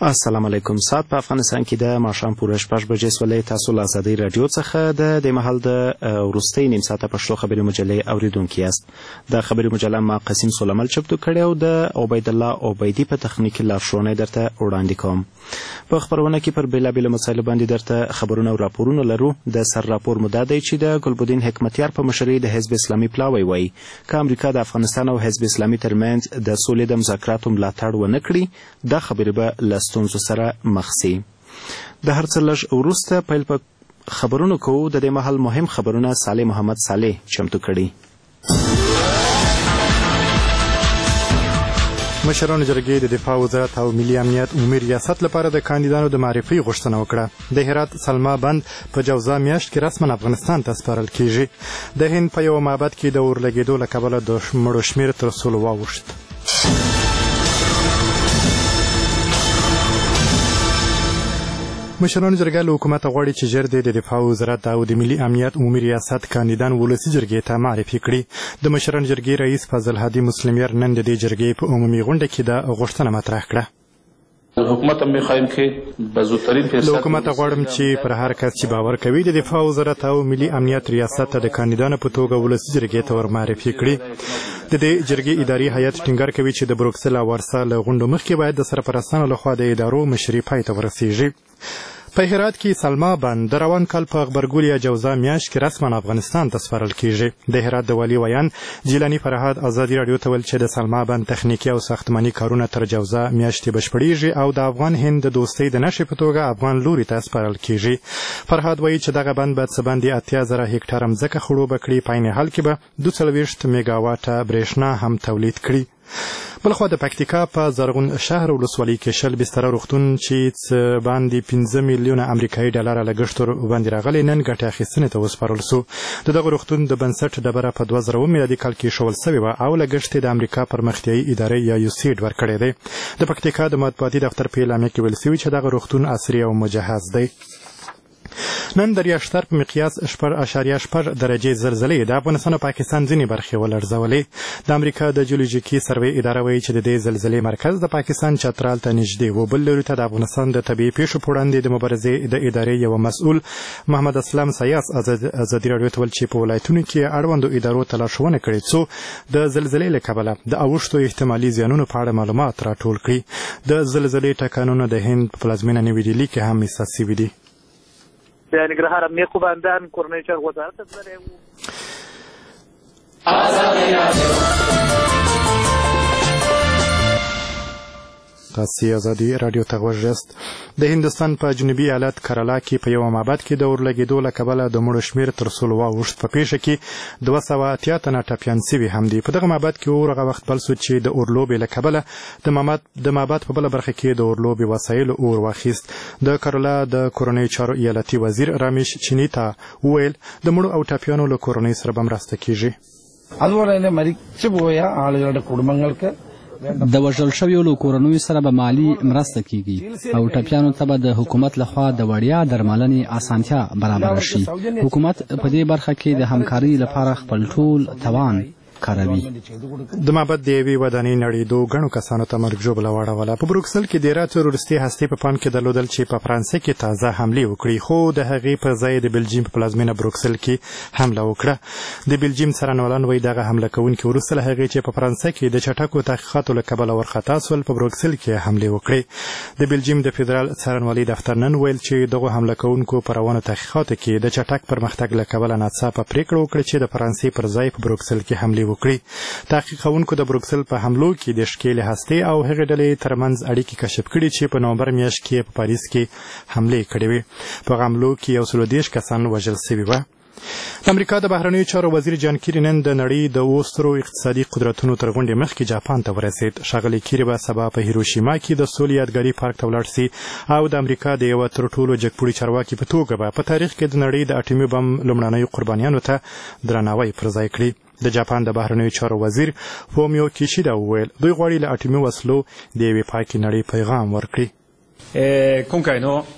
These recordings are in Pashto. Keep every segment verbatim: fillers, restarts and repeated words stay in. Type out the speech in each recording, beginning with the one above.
السلام علیکم. ساعت په افغانستان کې د ماښام پوره شپږ بجې سولې. تاسو له ازادۍ راډیو څخه د دې مهال د وروستۍ نیم ساعته پښتو خبري مجلې اوریدونکي یاست. د خبري مجله ما قسیم سلیمل چمتو کړی او د عبید الله عبیدي په تخنیکي لارښوونې درته وړاندې کوم. په خبرونه کې پر بیلابیلو مسایلو باندې درته خبرونه او راپورونه لرو. د سر راپور مو دا دی چې د ګلبدین حکمتیار په مشرۍ د حزب اسلامي پلاوی وایي که امریکا د افغانستان او حزب اسلامي ترمنځ د سولې د مذاکراتو ملاتړ ونه کړي دا خبرې به له ستونزو سره مخ سي. د هر څه لږ وروسته پیل په خبرونو کوو. د دې مهال مهم خبرونه صالح محمد صالح چمتو کړي. مشرانو جرګې د دفاع وزارت او ملي امنیت عمومي ریاست لپاره د کاندیدانو د معرفي غوښتنه وکړه. د هرات سلما بند په جوزا میاشت کې رسما افغانستان ته سپارل کیږي. د هند په یو معبد کې د اور لګېدو له کبله د مړو شمېر تر سلو واوښت. مشرانو جرګه له حکومت غواړي چې ژر د دفاع وزارت او د ملي امنیت عمومي ریاست کاندیدان ولسي جرګې ته معرفي کړي. د مشرانو جرګې رئیس فضل هادي مسلمیر نن د دې جرګې په عمومي غونډه کې د غوښتنه مطرح کړه. حکومت هم میخوایم که به زودترین فرصت له حکومت غواړم چې پر هر کس چې باور کوي د دفاع وزارت او ملي امنیت ریاست ته د کاندیدانو په توګه ولسي جرګې ته ور معرفي کړي. د دې جرګې اداري هیئت ټینګار کوي چې د بروکسل او ورسا له غونډو مخکې باید د سرپرستانو لخوا د ادارو مشري پای ته ورسیږي. په هرات کې سلما بند د روان کال په غبرګول یا جوزا میاشت کې رسما افغانستان ته سپارل کیږي. د هرات د والي ویان جیلانی فرهاد ازادي راډیو ته ویل چې د سلما بند تخنیکي او ساختماني کارونه تر جوزا میاشتې بشپړیږي او د افغان هند د دوستۍ د نښې په توګه افغان لوري ته سپارل کیږي. فرهاد وایي چې دغه بند باید څه باندې اتیا زره هکټاره مځکه خړوبه کړي. په عین حال کې به دوه څلوېښت میګاواټه برېښنا هم تولید کړي. بلخوا د پکتیکا په زرغون شهر ولسوالۍ کې شل بستره روغتون چې باندې پنځه میلیونه امریکایي ډالره لګښت ورباندې راغلی نن ګټې اخیستنې ته وسپارل سو. د دغه روغتون د بنسټ ډبره په دوه زره میلادي کال کې ایښول سوې وه او لګښت د امریکا پرمختیایي ادارې یا یوسیډ ورکړی دی. د پکتیکا د مطبوعاتي دفتر په اعلامیه کې ویل سوي چې دغه روغتون عصري او مجهز دی. نن د ریاشتر په مقیاس شپږ اعشاریه شپږ درجې زلزلې د افغانستان او پاکستان ځینې برخې ولړزولې. د امریکا د جیولوژیکي سروې اداره وایي چې د دې زلزلې مرکز د پاکستان چترال ته نږدې و. بل لوري ته د افغانستان د طبیعي پیښو په وړاندې د مبارزې د ادارې یو مسؤل محمد اسلام سیاس ازادي راډیو ته ویل چې په ولایتونو کې اړوندو ادارو ته لارښوونه کړې څو د زلزلې له کبله د اوښتو احتمالي زیانونو په اړه معلومات راټول کړي. د زلزلې ټکانونه د هند په پلازمینه نوي ډیلي کې هم احساس شوي دي. ننګرهار امنیه قوماندان کورنۍ چارو وزارت ته تاسې ازادي راډیو ته غوږ یاست. د هندوستان په جنوبي ایالت کرالا کې په یوه معبد کې د اور لګېدو له کبله د مړو شمېر تر سلو واوښت. په پیښه کې دوه سوه اتیا تنه ټپیان سوي هم دي. په دغه معبد کې اور هغه وخت بل سو چې د اورلوبې له کبله د معبد په بله برخه کې د اورلوبې وسایلو اور واخیست. د کرالا د کورنیو چارو ایالتي وزیر رمیش چنیتا وویل د مړو او ټپیانو له کورنۍ سره به مرسته کیږي. د وژل شویو له کورنیو سره به مالي مرسته کیږي او ټپیانو ته به د حکومت لخوا د وړیا درملنې اسانتیا برابره شي. حکومت په دې برخه کې د همکارۍ لپاره خپل ټول توان کاروي. د معبد د یوې ودانۍ نړېدو ګڼو کسانو ته مرګ ژوبله واړوله. په بروکسل کې د ایران تروریستي هستې په پام کې درلودل چې په فرانسه کې تازه حملې وکړي خو د هغې په ځای د بلجیم په پلازمینه بروکسل کې حمله وکړه. د بلجیم څارنوالان وایي دغه حمله کوونکي وروسته له هغې چې په فرانسه کې د چټکو تحقیقاتو له کبله ورخطا سول په بروکسل کې حملې وکړې. د بلجیم د فدرال څارنوالۍ دفتر نن ویل چې دغو حمله کوونکو په روانو تحقیقاتو کې د چټک پرمختګ له کبله ناڅاپه پرېکړه وکړه چې د فرانسې پر ځای په بروکسل کې حملې وکړي. تحقیق کوونکو د بروکسل په حملو کې د ښکېلې هستې او هغې ډلې ترمنځ اړیکې کشف کړي چې په نومبر میاشت کې په پاریس کې حملې کړې وې. په حملو کې یو سلو دېرش کسان وژل سوي وه. د امریکا د بهرنیو چارو وزیر جان کیري نن د نړۍ د اوو سترو اقتصادي قدرتونو تر غونډې مخکې جاپان ته ورسېد. ښاغلی کیري به سبا په هیروشیما کې د سولې یادګاري پارک ته ولاړ سي او د امریکا د یوه تر ټولو جګپوړي چارواکي په توګه به په تاریخ کې د نړۍ د اټومي بم لومړنیو قربانیانو ته درناوی پر ځای کړي. د جاپان د بهرنیو چارو وزیر فومیو کیشیدا وویل دوی غواړي له اټومي وسلو د یوې پاکې نړۍ پیغام ورکړي.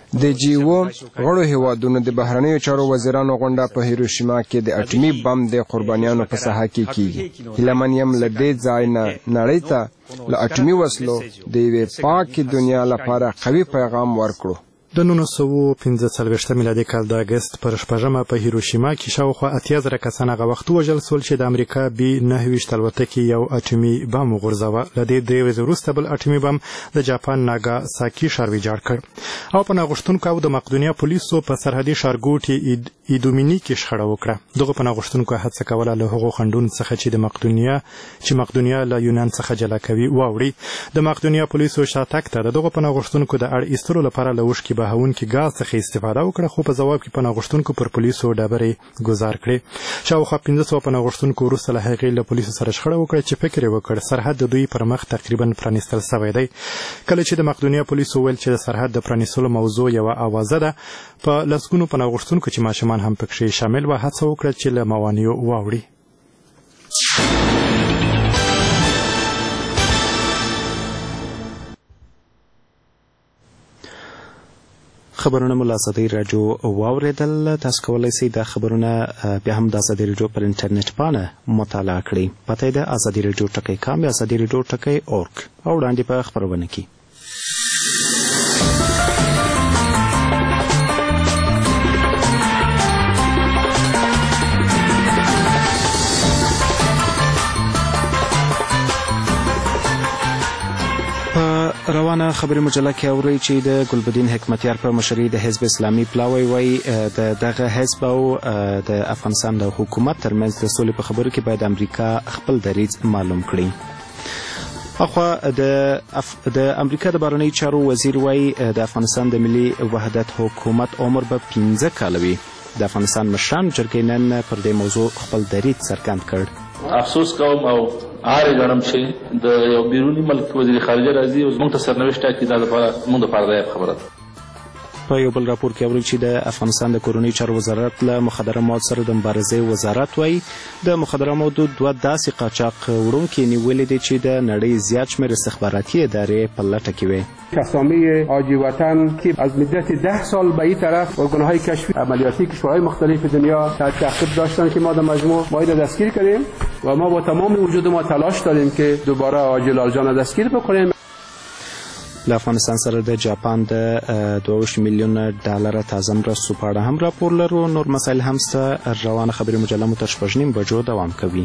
د جی او غړو هیوادونو د بهرنیو چارو وزیرانو غونډه په هیروشیما کې د اټومي بم د قربانیانو په ساحه کې کیږي. هیله من یم له دې ځای نه نړۍ ته له اټومي وسلو د یوې پاکې دنیا لپاره قوي پیغام ورکړو. د نولس سوه پنځه څلوېښت میلادي کال د اګست پر شپږمه په هیروشیما کې شاوخوا اتیا زره کسان هغه وخت وژل سول چې د امریکا بي نهه ویشت الوتکې یو اټومي بم وغورځاوه. له دې درې ورځې وروسته بل اټومي بم د جاپان ناګاساکي ښار ویجاړ کړ او په ناغوښتونکو او د مقدونیا پولیسو په سرحدي ښارګوټي ایدومیني کې شخړه وکړه. دغه په ناغوښتونکو هڅه کوله له هغو خنډونو څخه چې د مقدونیا چې مقدونیا له یونان څخه جلا کوي واوړي. د مقدونیا پولیسو شاتګ ته د دغو په ناغوښتونکو د اړ ایستلو لپاره له اوښکې بهونکي ګاز څخه استفاده وکړه، خو په ځواب کې په ناغوښتونکو پر پولیسو ډبرې ګزار کړې. شاوخوا پنځه سوه په ناغوښتونکو وروسته له هغې له پولیسو سره شخړه وکړه چې فکر یې وکړ سرحد د دوی پر مخ تقریبا پرانیستل سوی دی. کله چې د مقدونیا پولیسو ویل چې د سرحد د پرانیستلو موضوع یوه اوازه ده، په لسګونو په ناغوښتونکو چې ماشومان هم پکښې شامل وه هڅه وکړه چې له موانعو واوړي. خبرونه مو له ازادۍ راډیو واورېدل. تاسو کولی شئ دا خبرونه بیا هم د ازادۍ راډیو پر انټرنیټ پاڼه مطالعه کړئ. پته یې ده ازادي راډیو ټکی کام یا ازادي راډیو ټکی اورګ او وړاندې په خپرونه کې روانه خبري مجله کې اورئ چې د ګلبدین حکمتیار په مشرۍ د حزب اسلامي پلاوی وایي د دغه حزب او د افغانستان د حکومت ترمنځ د سولې په خبرو کې باید امریکا خپل دریځ معلوم کړي. اخوا د اف... د امریکا د بهرنیو چارو وزیر وایي د افغانستان د ملي وحدت حکومت عمر به پنځه کاله وي. د افغانستان مشران جرګې نن پر دې موضوع خپل دریځ څرګند کړ. افسوس کوم او آره ګڼم چې د یو بیروني ملک وزیر خارجه راځي او زموږ ته سرنوشت ټاکي. دا لپاره موږ دپاره دا خبره ده. په یو بل راپور کې اورئ چې د افغانستان د کورنیو چارو وزارت له مخدره موادو سره د مبارزې وزارت وایي د مخدره موادو دوه داسې قاچاق وړونکي نیولي دي چې د نړۍ زیات شمېر استخباراتي ادارې په لټه کې وي. کسامی آجی وطن که از مدت ده سال به این طرف ارگانهای کشفی عملیاتی کشورهای مختلف دنیا تحت تعقیب داشتن که ما در مجموع باید دستگیر کنیم و ما با تمام وجود ما تلاش داریم که دوباره آجی لالجان دستگیر بکنیم. له افغانستان سره د جاپان د دوه ویشت میلیونه ډالره تازه مرستو په اړه هم راپور لرو. نور مسایل هم شته. روانه خبري مجله مو تر شپږ نیم بجو دوام کوي.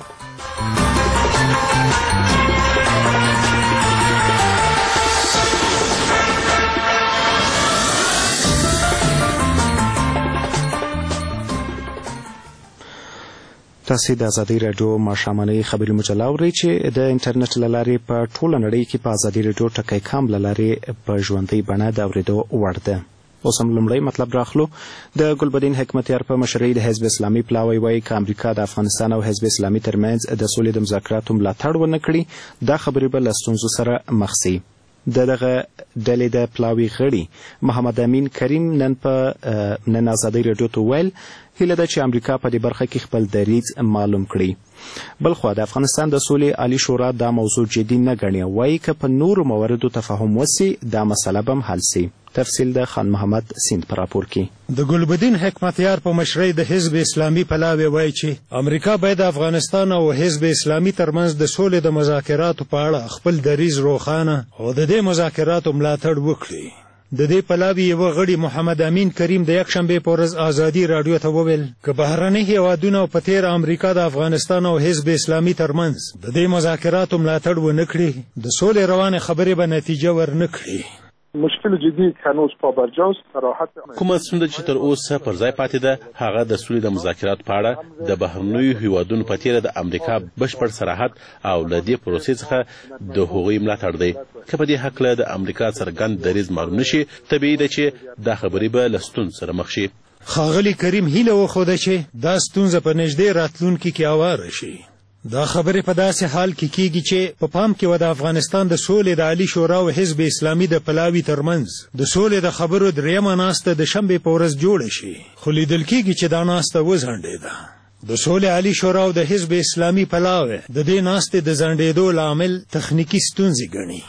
تاسو د ازادي راډیو ماښامنۍ خبري مجله اورئ چې د انټرنیټ له لارې په ټوله نړۍ کې په ازادي راډیو ټکی کام له لارې په ژوندۍ بڼه د اورېدو وړ ده. اوس هم لومړی مطلب راخلو. د ګلبدین حکمتیار په مشرۍ د حزب اسلامي پلاوی وایي که امریکا د افغانستان او حزب اسلامي ترمنځ د سولې د مذاکراتو ملاتړ ونه کړي دا خبرې به له ستونزو سره مخ سي. د دغه ډلې د پلاوي غړي محمد امین کریم نن په نن ازادۍ راډیو ته ویل هیله ده چې امریکا په دې برخه کې خپل دریځ معلوم کړي. بلخوا د افغانستان د سولې عالی شورا دا موضوع جدي نه ګڼي. وایي که په نورو مواردو تفاهم وسي دا مسله به هم حل سي. تفصیل د خان محمد سیند په راپور کې. د ګلبدین حکمتیار په مشرۍ د حزب اسلامي پلاوی وایي چې امریکا باید د افغانستان او حزب اسلامي ترمنځ د سولې د مذاکراتو په اړه خپل دریځ روښانه او د دې مذاکراتو ملاتړ وکړي. د دې پلاوي یوه غړي محمد امین کریم د یکشنبې په ورځ ازادي راډیو ته وویل که بهرني هېوادونه په تېره امریکا د افغانستان او حزب اسلامي ترمنځ د دې مذاکراتو ملاتړ ونه کړي د سولې روانې خبرې به نتیجه ورنه کړي. مشکل جدی که هنوز پابرجاست صراحت کومه ستونزه چې تر اوسه پر ځای پاتې ده هغه د سولې د مذاکراتو په اړه د بهرنیو هیوادونو په تېره د امریکا بشپړ صراحت او له دې پروسې څخه د هغوی ملاتړ دی. که په دې هکله د امریکا څرګند دریځ معلوم نه شي طبیعي ده چې دا خبرې به له ستونزو سره مخ شي. ښاغلي کریم هیله وښوده چې دا ستونزه په نږدې راتلونکي کې هواره شي. دا خبرې په داسې حال کې کیږي چې په پام کې و د افغانستان د سولې د عالی شورا او حزب اسلامي د پلاوي ترمنځ د سولې د خبرو درېیمه ناسته د شنبې په ورځ جوړه شي، خو لیدل کیږي چې دا ناسته وځنډېده. د سولې عالی شورا او د حزب اسلامي پلاوی د دې ناستې د ځنډېدو لامل تخنیکي ستونزې ګڼي.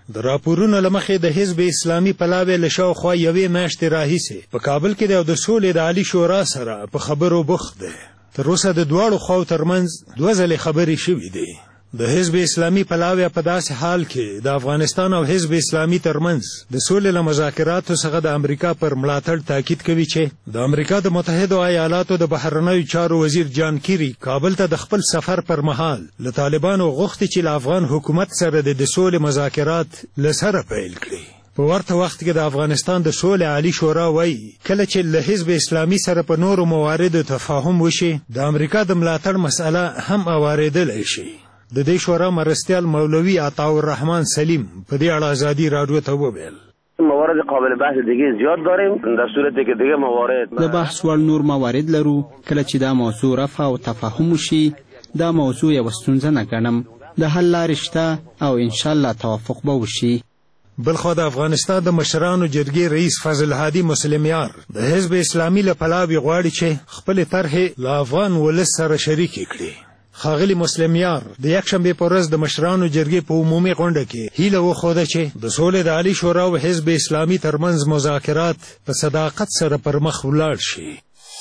د راپورونو له مخې د حزب اسلامي پلاوی له شاوخوا یوې میاشتې راهیسې په کابل کې دی او د سولې د عالي شورا سره په خبرو بوخت دی. تر اوسه د دواړو خواو ترمنځ دوه ځلې خبرې شوې دي. د حزب اسلامي پلاوی په داسې حال کې د افغانستان او حزب اسلامي ترمنځ د سولې له مذاکراتو څخه د امریکا پر ملاتړ تاکید کوي چې د امریکا د متحدو ایالاتو د بهرنیو چارو وزیر جان کیری کابل ته د خپل سفر پر مهال له طالبانو غوښتي چې له افغان حکومت سره د سولې مذاکرات له سره پیل کړي. په ورته وخت کې د افغانستان د سولې عالي شورا وایي کله چې له حزب اسلامي سره په نورو مواردو تفاهم وشي د امریکا د ملاتړ مسأله هم اواریدلی شي. د دې شورا مرستیال مولوي عطاالرحمن سلیم په دې اړه ازادي راډیو ته وویل موارد قابل بحث دیگه زیاد داریم در صورتی که دیگه موارد د بحث وړ نور موارد لرو. کله چې دا موضوع رفع او تفاهم وشي دا موضوع یوه ستونزه نه ګڼم. د حل لارې شته او انشاءالله توافق به وشي. بلخوا د افغانستان د مشرانو جرګې رئیس فضل هادي مسلمیار د حزب اسلامي له پلاوي غواړي چې خپلې طرحې له افغان ولس سره شریکې کړي. ښاغلي مسلمیار د یکشنبې په ورځ د مشرانو جرګې په عمومي غونډه کې هیله وښوده چې د سولې د عالي شورا او حزب اسلامي ترمنځ مذاکرات په صداقت سره پر مخ ولاړ شي.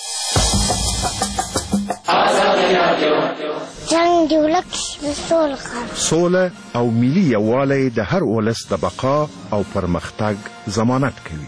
جنګ د ولس د سولې سوله او ملي یووالی د هر ولس د بقا او پرمختګ ضمانت کوي.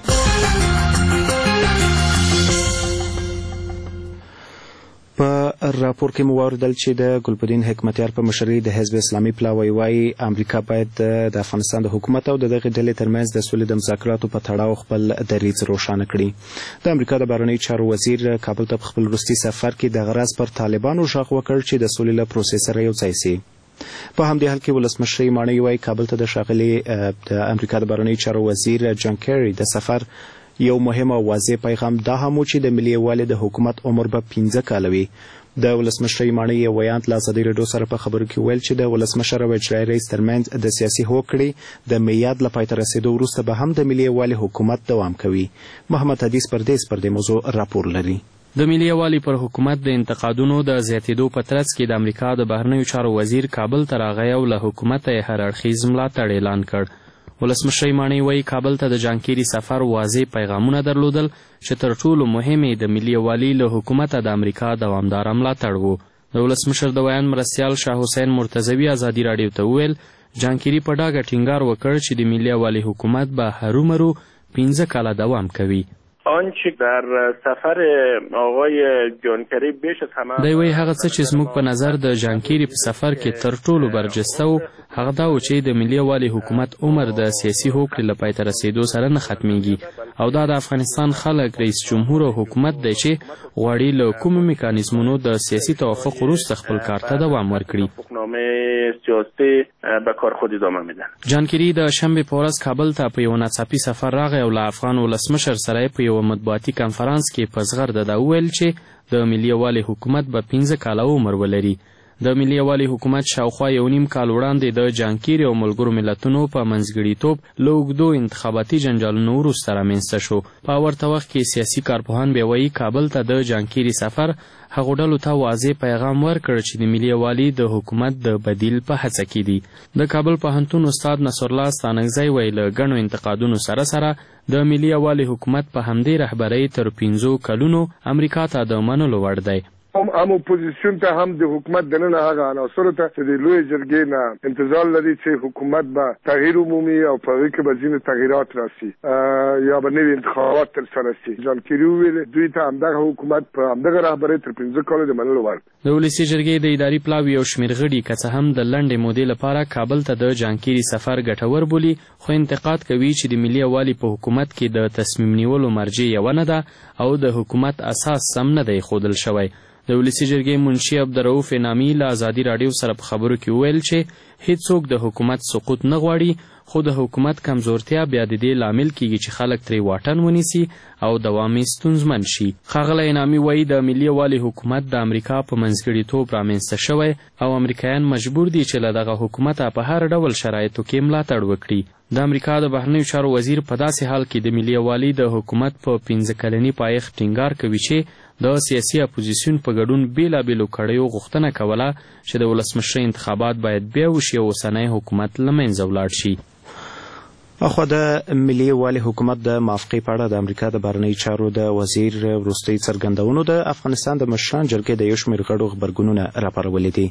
په راپور کې مو واوریدل چې د ګلبدین حکمتیار په مشرۍ د حزب اسلامي پلاوی وایي امریکا باید د افغانستان د حکومت او د دغې ډلې ترمنځ د سولې د مذاکراتو په تړاو خپل دریځ روښانه کړي. د امریکا د بهرنیو چارو وزیر کابل ته په خپل وروستي سفر کې د غرض پر طالبانو غږ وکړ چې د سولې له پروسې سره یوځای سي. په همدې حال کې ولسمشر ماڼۍ وایي کابل ته د ښاغلي د امریکا د بهرنیو چارو وزیر جان کیری د سفر یو مهم او واضح پیغام دا هم و چې د ملي یووالي د حکومت عمر به پنځه کاله وي. د ولسمشر ماڼۍ یو ویاند له ازادي راډیو سره په خبرو کې ویل چې د ولسمشر او اجرایي رئیس ترمنځ د سیاسي هوکړې د میعاد له پای ته رسېدو وروسته به هم د ملي یووالي حکومت دوام کوي. محمد حدیث پردیس پر دې موضوع راپور لري. د ملي یووالي پر حکومت د انتقادونو د زیاتېدو په ترڅ کې د امریکا د بهرنیو چارو وزیر کابل ته راغی او له حکومته یې هر اړخیز ملاتړ اعلان کړ. ولسمشر ماڼۍ وایي کابل ته د جانکیري سفر واضح پیغامونه درلودل چې تر ټولو مهم یې د ملي یووالي له حکومته د امریکا دوامداره ملاتړ و. د ولسمشر د ویان مرستیال شاه حسین مرتضوي ازادي راډیو ته وویل جانکیري په ډاګه ټینګار وکړ چې د ملي یووالي حکومت به هرومرو پنځه کاله دوام کوي. آنچه در سفر آقای جانکیری بیش از همه دی وایي هغه څه چې زموږ په نظر د جانکیري په سفر کې تر ټولو برجسته و هغه دا و چې د ملي یووالي حکومت عمر د سیاسي هوکړې له پای ته رسېدو سره نه ختمیږي او دا د افغانستان خلک رئیس جمهور او حکومت دی چې غواړي له کومو میکانیزمونو د سیاسي توافق وروسته خپل کار ته دوام ورکړي. سیاسي به کار خود ادامه میدن. جانکیري د شنبې په ورځ کابل ته په یو ناڅاپي سفر راغی او له افغان ولسمشر سره په یو مطبوعاتي کنفرانس کې په زغرده دا وویل چې د ملي یووالي حکومت به پنځه کاله عمر ولري. د ملي یووالي حکومت شاوخوا یو نیم کال وړاندې د جانکیري او ملګرو ملتونو په منځګړیتوب له اوږدو انتخاباتي جنجالونو وروسته رامنځته شو. په ورته وخت کې سیاسي کارپوهان بیا وایي کابل ته د جانکیري سفر هغو ډلو ته واضح پیغام ورکړ چې د ملي یووالي د حکومت د بدیل په هڅه کې دي. د کابل پوهنتون استاد نصرالله ستانکزی وایي له ګڼو انتقادونو سره سره د ملي یووالي حکومت په همدې رهبرۍ تر پنځو کلونو امریکا ته د منلو وړ دی. هم هم اپوزیسیون ته هم د حکومت دننه هغه عناصرو ته چې د لوی جرګې نه انتظار لري چې حکومت به تغییر عمومي او په هغې کې به ځینې تغییرات راسي یا به نوي انتخابات ترسره سي. جان کیري وویل دوی ته همدغه حکومت په همدغه رهبرۍ تر پنځه کالو د منلو وړ. د ولسي جرګې د اداري پلاوي یو شمېر غړي که څه هم د لنډې مودې لپاره کابل ته د جانکیري سفر ګټور بولي خو انتقاد کوي چې د ملي یووالي په حکومت کې د تصمیم نیولو مرجع یوه نه ده او د حکومت اساس سم نه دی ښودل شوی. د ولسي جرګې منشي عبدالرؤف انعامي له ازادي راډیو سره په خبرو کې وویل چې هیڅوک د حکومت سقوط نه غواړي خو د حکومت کمزورتیا بیا د دې لامل کیږي چې خلک ترې واټن ونیسي او دوام یې ستونزمن شي. ښاغلی انعامي وایي د ملي یووالي حکومت د امریکا په منځګړیتوب رامنځته شوی او امریکایان مجبور دي چې له دغه حکومته په هر ډول شرایطو کې ملاتړ وکړي. د امریکا د بهرنیو چارو وزیر په داسې حال کې د ملي یووالي د حکومت په پنځه کلني پایښت ټینګار کوي چې د سیاسي اپوزیسیون په ګډون بیلابیلو کړیو غوښتنه کوله چې د ولسمشرۍ انتخابات باید بیا وشي او اوسنی حکومت له منځه ولاړ شي. اخو د ملي والي حکومت د موافقې په اړه د امریکا د بهرنیو چارو د وزیر وروستۍ څرګندونو د افغانستان د مشران جرګې د یو شمېر غړو غبرګونونه راپارولي دي.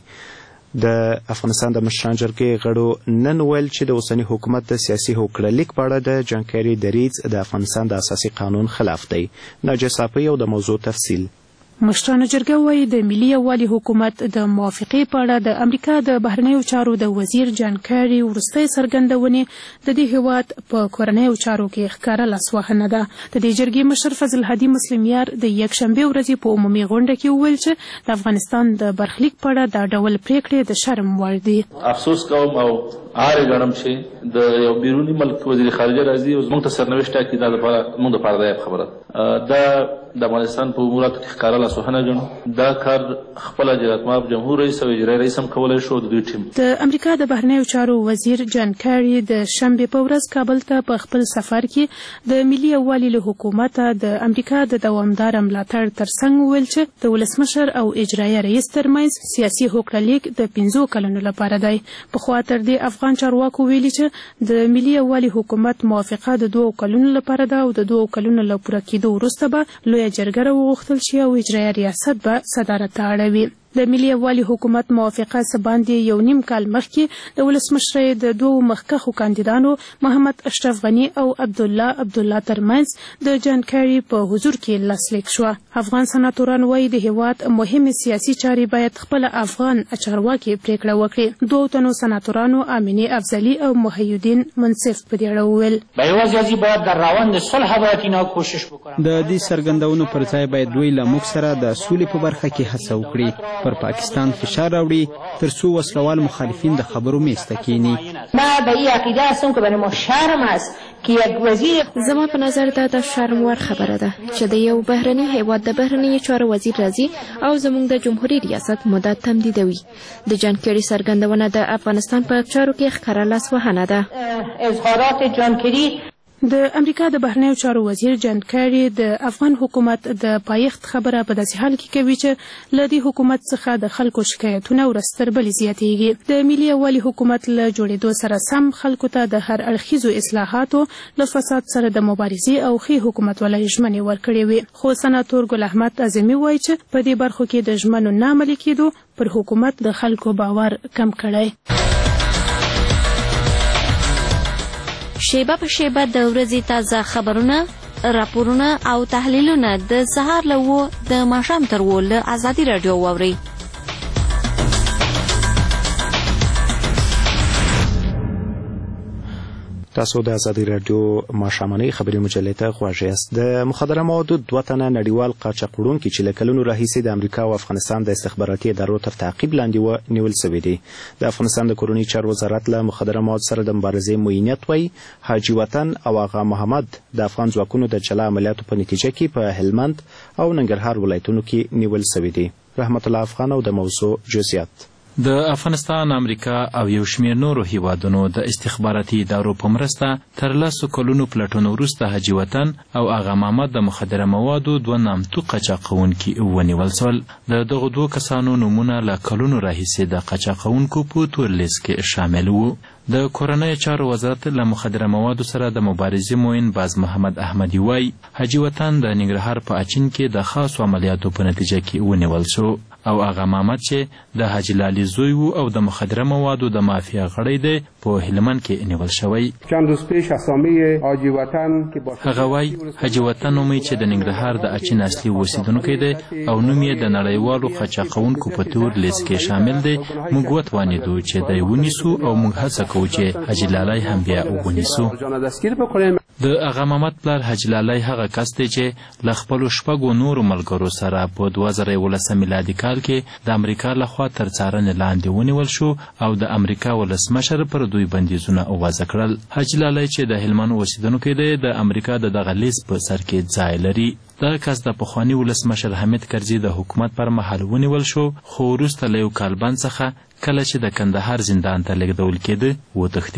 د افغانستان د مشران جرګې غړو نن ویل چې د اوسني حکومت د سیاسي هوکړلیک په اړه د جانکاري دریځ د افغانستان د اساسي قانون خلاف دی. ناجیه صافی او د موضوع تفصیل. مشرانو جرګه وايي د ملي یووالي حکومت د موافقې په اړه د امریکا د بهرنیو چارو د وزیر جان کاري وروستۍ څرګندونې د دې هیواد په کورنیو چارو کې ښکاره لاسوهنه ده. د دې جرګې مشر فضل هادي مسلمیار د یکشنبې ورځې په عمومي غونډه کې وویل چې د افغانستان د برخلیک په اړه دا ډول پریکړې د شرم وړ دي. افسوس کوم او آره ګڼم چې د یو بیروني ملک وزیر خارجه راځي او زموږ ته سرنوشت ټاکي. دا لپاره موږ دپاره دا خبره دا د افغانستان په اموراتو کې ښکاره لاسوهنه ګڼو. دا کار خپله جلالتمآب جمهور رئیس او اجرایي رئیس هم کولی شو د دوی ټیم. د امریکا د بهرنیو چارو وزیر جان کاري د شنبې په ورځ کابل ته په خپل سفر کې د ملي یووالي له حکومته د امریکا د دوامداره ملاتړ ترڅنګ وویل چې د ولسمشر او اجرایي رئیس ترمنځ سیاسي هوکړلیک د پنځو کلونو لپاره دی. پخوا تر دې افغان چارواکو ویلي چې د ملي یووالي حکومت موافقه د دوو کلونو لپاره ده او د دوو کلونو له پوره کېدو وروسته به لویه جرګه راوغوښتل شي او اجرایي ریاست به صدارت ته اړوي. د ملي یووالي حکومت موافقه څه باندې یو نیم کال مخکې د ولسمشرۍ د دوو مخکښو کاندیدانو محمد اشرف غني او عبدالله عبدالله ترمنځ د جان کاري په حضور کې لاسلیک شوه. افغان سناتوران وایي د هیواد مهمې سیاسي چارې باید خپله افغان چارواکي پریکړه وکړي. دوو تنو سناتورانو امینې افضلي او محیالدین منصف په دې اړه وویل به یوازې ازي باید در روند صلح باید اینا کوشش وکړي. د دې څرګندونو پر ځای باید دوی له موږ سره د سولې په برخه کې هڅه وکړي، پر پاکستان فشار راوړي تر څو وسلوال مخالفین د خبرو میز ته کینی. ما به این عقیده هستم که برای ما شرم است که یک وزیر زما په نظر دا د شرم وړ خبره ده چې د یو بهرني هیواد د بهرنیو چارو وزیر راځي او زموږ د جمهوریت ریاست مدت تمدیدوي. د جان کاري څرګندونه د افغانستان په چارو کې ښکاره لاسوهنه ده. اظهارات جان کاري د امریکا د بهرنیو چارو وزیر جان کاري د افغان حکومت د پایښت خبره په داسې حال کې کوي چې له دې حکومت څخه د خلکو شکایتونه ورځ تر بلې زیاتېږي. د ملي یووالي حکومت له جوړېدو سره سم خلکو ته د هر اړخیزو اصلاحاتو له فساد سره د مبارزې او ښې حکومتولۍ ژمنې ورکړې وې. خو سناتور ګل احمد اعظمي وایي چې په دې برخو کې د ژمنو نه عملي کېدو پر حکومت د خلکو باور کم کړی. شیبه په شیبه د ورځې تازه خبرونه، راپورونه او تحلیلونه د سهار له اوو د ماښام تر اوو له ازادي راډیو واورئ. تاسو د ازادي راډیو ماښامنۍ خبري مجلې ته غوږ یاست. د مخدره موادو دوه تنه نړیوال قاچاقوړونکي چې له کلونو راهیسې د امریکا او افغانستان د استخباراتي ادارو تر تعقیب لاندې وه نیول سوي دي. د افغانستان د کورني چارو وزارت له مخدره موادو سره د مبارزې معینیت وایي حاجي وطن او آغا محمد د افغان ځواکونو د جلا عملیاتو په نتیجه کې په هلمند او ننګرهار ولایتونو کې نیول سوي دي. رحمت الله افغان او د موضوع جزئیات. د افغانستان، امریکا او یو شمېر نورو هیوادونو د استخباراتي ادارو په مرسته تر لسو کلونو پلټنو وروسته حاجي وطن او آغا محمد د مخدره موادو دوه نامتو قاچاقونکي ونیول شول. د دغو دوو کسانو نومونه له کلونو راهیسې د قاچاقونکو په تور لیست کې شامل وو. د کورنیو چارو وزارت له مخدره موادو سره د مبارزې معین باز محمد احمدي وایي حاجي وطن د ننګرهار په اچین کې د خاصو عملیاتو په نتیجه کې ونیول شو او آغا محمد چې د حاجي لالي زوی و او د مخدره موادو د مافیا غړی دی په هلمند کې نیول شوی. چند روز پیش اسامی حاجی وطن هغه وایي حاجي وطن نومي چې د ننګرهار د اچین اصلي اوسیدونکی دی او نوم یې د نړیوالو قاچاقونکو په تور لیست کې شامل دی. موږ وتوانېدو چې دی ونیسو او موږ هڅه کوو چې حاجي لالی هم بیا ونیسو. د آغا محمد پلار حاجي لالی هغه کس دی چې له خپلو شپږو نورو ملګرو سره په دوه زره یولسم میلادي کال کې د امریکا لخوا تر څارنې لاندې ونیول شو او د امریکا ولسمشر پر دوی بندیزونه وضع کړل. حاجي لالی چې د هلمند اوسیدونکی دی د امریکا د دغه لیست په سر کې ځای لري. دغه کس د پخواني ولسمشر حمید کرزي د حکومت پر مهال ونیول شو خو وروسته له یو کال بند څخه کله چې د کندهار زندان ته لیږدول کېده وتښتېد.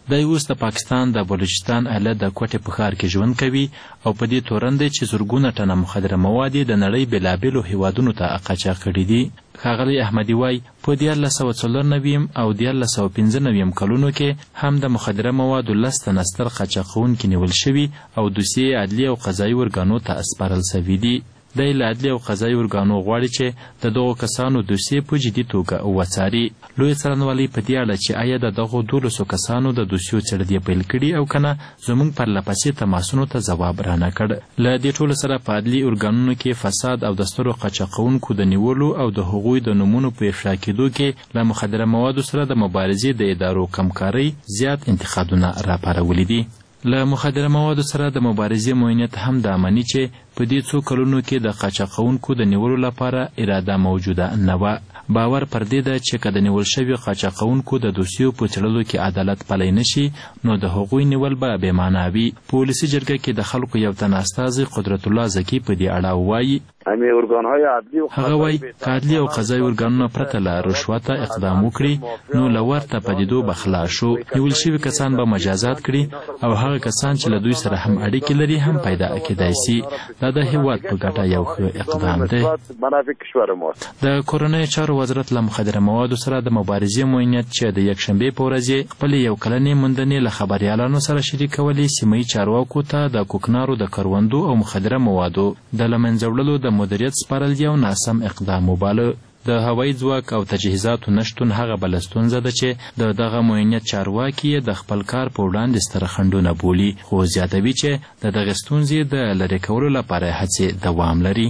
دی اوس د پاکستان د بلوچستان ایالت د کوټې په ښار کې ژوند کوي او په دې تورن دی چې زرګونه ټنه مخدره مواد د نړۍ بېلابېلو هیوادونو ته قاچاق کړي دي. ښاغلی احمدي وایي په دیارلس سوه څلور نویم او دیارلس سوه پنځه نویم کلونو کې هم د مخدره موادو لس تنه ستر قاچاقونکي نیول شوي او دوسیې عدلي او قضایي ارګانو ته سپارل سوي دي. دی له عدلي او قضایي ارګانو غواړي چې د دغو کسانو دوسیې په جدي توګه وڅاري. لویه څارنوالۍ په دې اړه چې آیا د دغو دولسو کسانو د دوسیو څېړل پیل کړي او که نه زموږ پرلهپسې تماسونو ته ځواب رانه کړ. له دې ټولو سره په عدلي ارګانونو کې فساد او د سترو قاچاقونکو د نیولو او د هغوی د نومونو په افشا کېدو کې له مخدره موادو سره د مبارزې د ادارو کمکارۍ زیات انتقادونه راپارولي دي. له مخدره موادو سره د مبارزې معینیت هم دا مني چې په دې څو کلونو کې د قاچاقونکو د نیولو لپاره اراده موجوده نه وه. باور پر دې ده چې که د نیول شوي قاچاقونکو د دوسیو په څېړلو کې عدالت پلی نه شي نو د هغوی نیول به بېمانا وي. په ولسي جرګه کې د خلکو یو تن استازی قدرت الله زکي په دې اړه وایي. هغه وایي که عدلي او قضایي ارګانونه پرته له رشوته اقدام وکړي نو له ورته پدیدو به خلاص شو. نیول شوي کسان به مجازات کړي او هغه کسان چې له دوی سره هم اړیکې لري هم پیدا کېدای سي. دا د هېواد په ګټه یو ښه اقدام دی. د کورنیو چارو وزارت له مخدره موادو سره د مبارزې معینیت چې د یکشنبې په ورځ یې خپلې یو کلنې موندنې له خبریالانو سره شریکولې سیمهیي چارواکو ته د کوکنارو د کروندو او مخدره موادو د له منځه وړلو د مدیریت سپارل یو ناسم اقدام وباله. د هوایي ځواک او تجهیزاتو نشتون هغه بله ستونزه ده چې د دغه معینیت چارواکي یې د خپل کار په وړاندې ستره خنډونه بولي، خو زیاتوي چې د دغې ستونزې د لرې کولو لپاره هڅې دوام لري.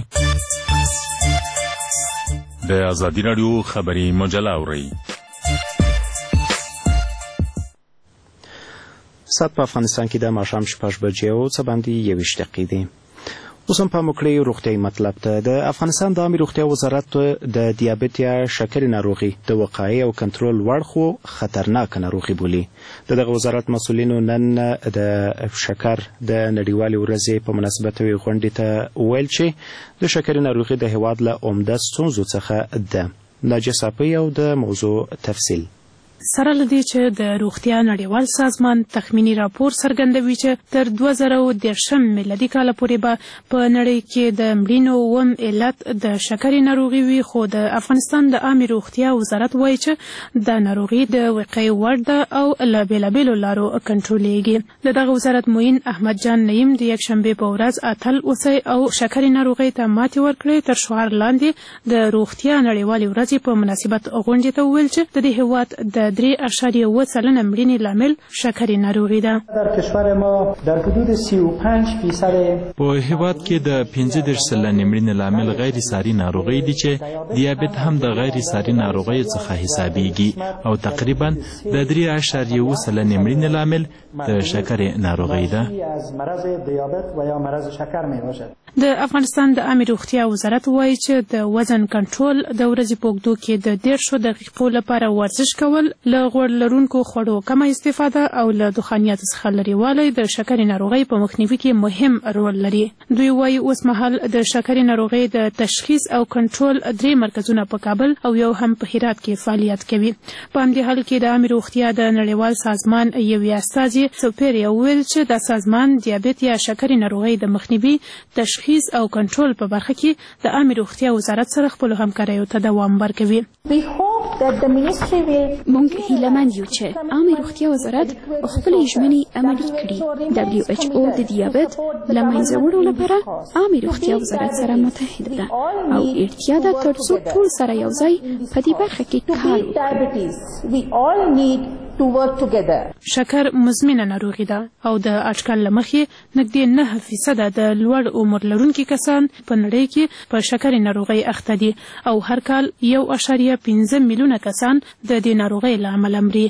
د ازادي راډیو خبري مجله اورئ. ساعت په افغانستان کې د ماښام شپږ بجې او څه باندې یوویشت دقیقې دي. اوس هم پام وکړئ روغتیایي مطلب ته. د افغانستان د عامې روغتیا وزارت د دیابت یا شکرې ناروغي د وقایې او کنټرول وړ خو خطرناکه ناروغي بولي. د دغه وزارت مسؤلینو نن د شکر د نړیوالې ورځې په مناسبت یوې غونډې ته وویل چې د شکرې ناروغي د هېواد له عمده ستونزو څخه ده. ناجیه صافی او د موضوع تفصیل. سره له دې چې د روغتیا نړیوال سازمان تخمینی راپور څرګندوي چې تر دوه زره دېرشم میلادي کاله پورې به په نړۍ کې د مړینو اووم علت د شکرې ناروغي وي، خو د افغانستان د عامې روغتیا وزارت وایي چې دا ناروغي د وقایې وړ ده او له بېلابېلو لارو کنټرولېږي. د دغه وزارت معین احمد جان نعیم د یکشنبې په ورځ اتل اوسئ او شکرې ناروغۍ ته ماتې ورکړئ تر شعار لاندې د روغتیا نړیوالې ورځې په مناسبت غونډې ته وویل چې د دې هېواد د درې اشاریه اوه سلنه مړینې لامل شکرې ناروغي ده. په هېواد کې د پنځه دېرش سلنې مړینې لامل غیر ساري ناروغۍ دي چې دیابت هم د غیر ساري ناروغیو څخه حسابېږي او تقریبا د درې اشاریه اوه سلنې مړینې لامل د شکرې ناروغۍ ده. د افغانستان د عامې روغتیا وزارت وایي چې د وزن کنټرول د ورځې په اوږدو کې د دېرشو دقیقو لپاره ورزش کول، له غوړ لرونکو خوړو کمه استفاده او له دخانیاتو څخه لرې والی د شکرې ناروغۍ په مخنیوي کې مهم رول لري. دوی وایي اوس مهال د شکرې ناروغۍ د تشخیص او کنټرول درې مرکزونه په کابل او یو هم په هرات کې فعالیت کوي. په همدې حال کې د عامې روغتیا د نړیوال سازمان یوې استازي سوپیریا وویل چې دا سازمان دیابت یا شکرې ناروغۍ د مخنیوي، تشخیص او کنټرول په برخه کې د عامې روغتیا وزارت سره خپلو همکاریو ته دوام ورکوي. موږ هیله مند یو چې عامې روغتیا وزارت خپلې ژمنې عملي کړي. دبلیو ایچ او د دیابت له منځه وړلو لپاره عامې روغتیا وزارت سره متحده ده او اړتیا ده تر څو ټول سره یو ځای په دې برخه کې کار وکړو. شکر مزمنه ناروغي ده او د اټکل له مخې نږدې نهه فیصده د لوړ عمر لرونکي کسان په نړۍ کې په شکرې ناروغۍ اخته دي او هر کال یو اعشاریه پنځه میلیونه کسان د دې ناروغۍ له امله مري.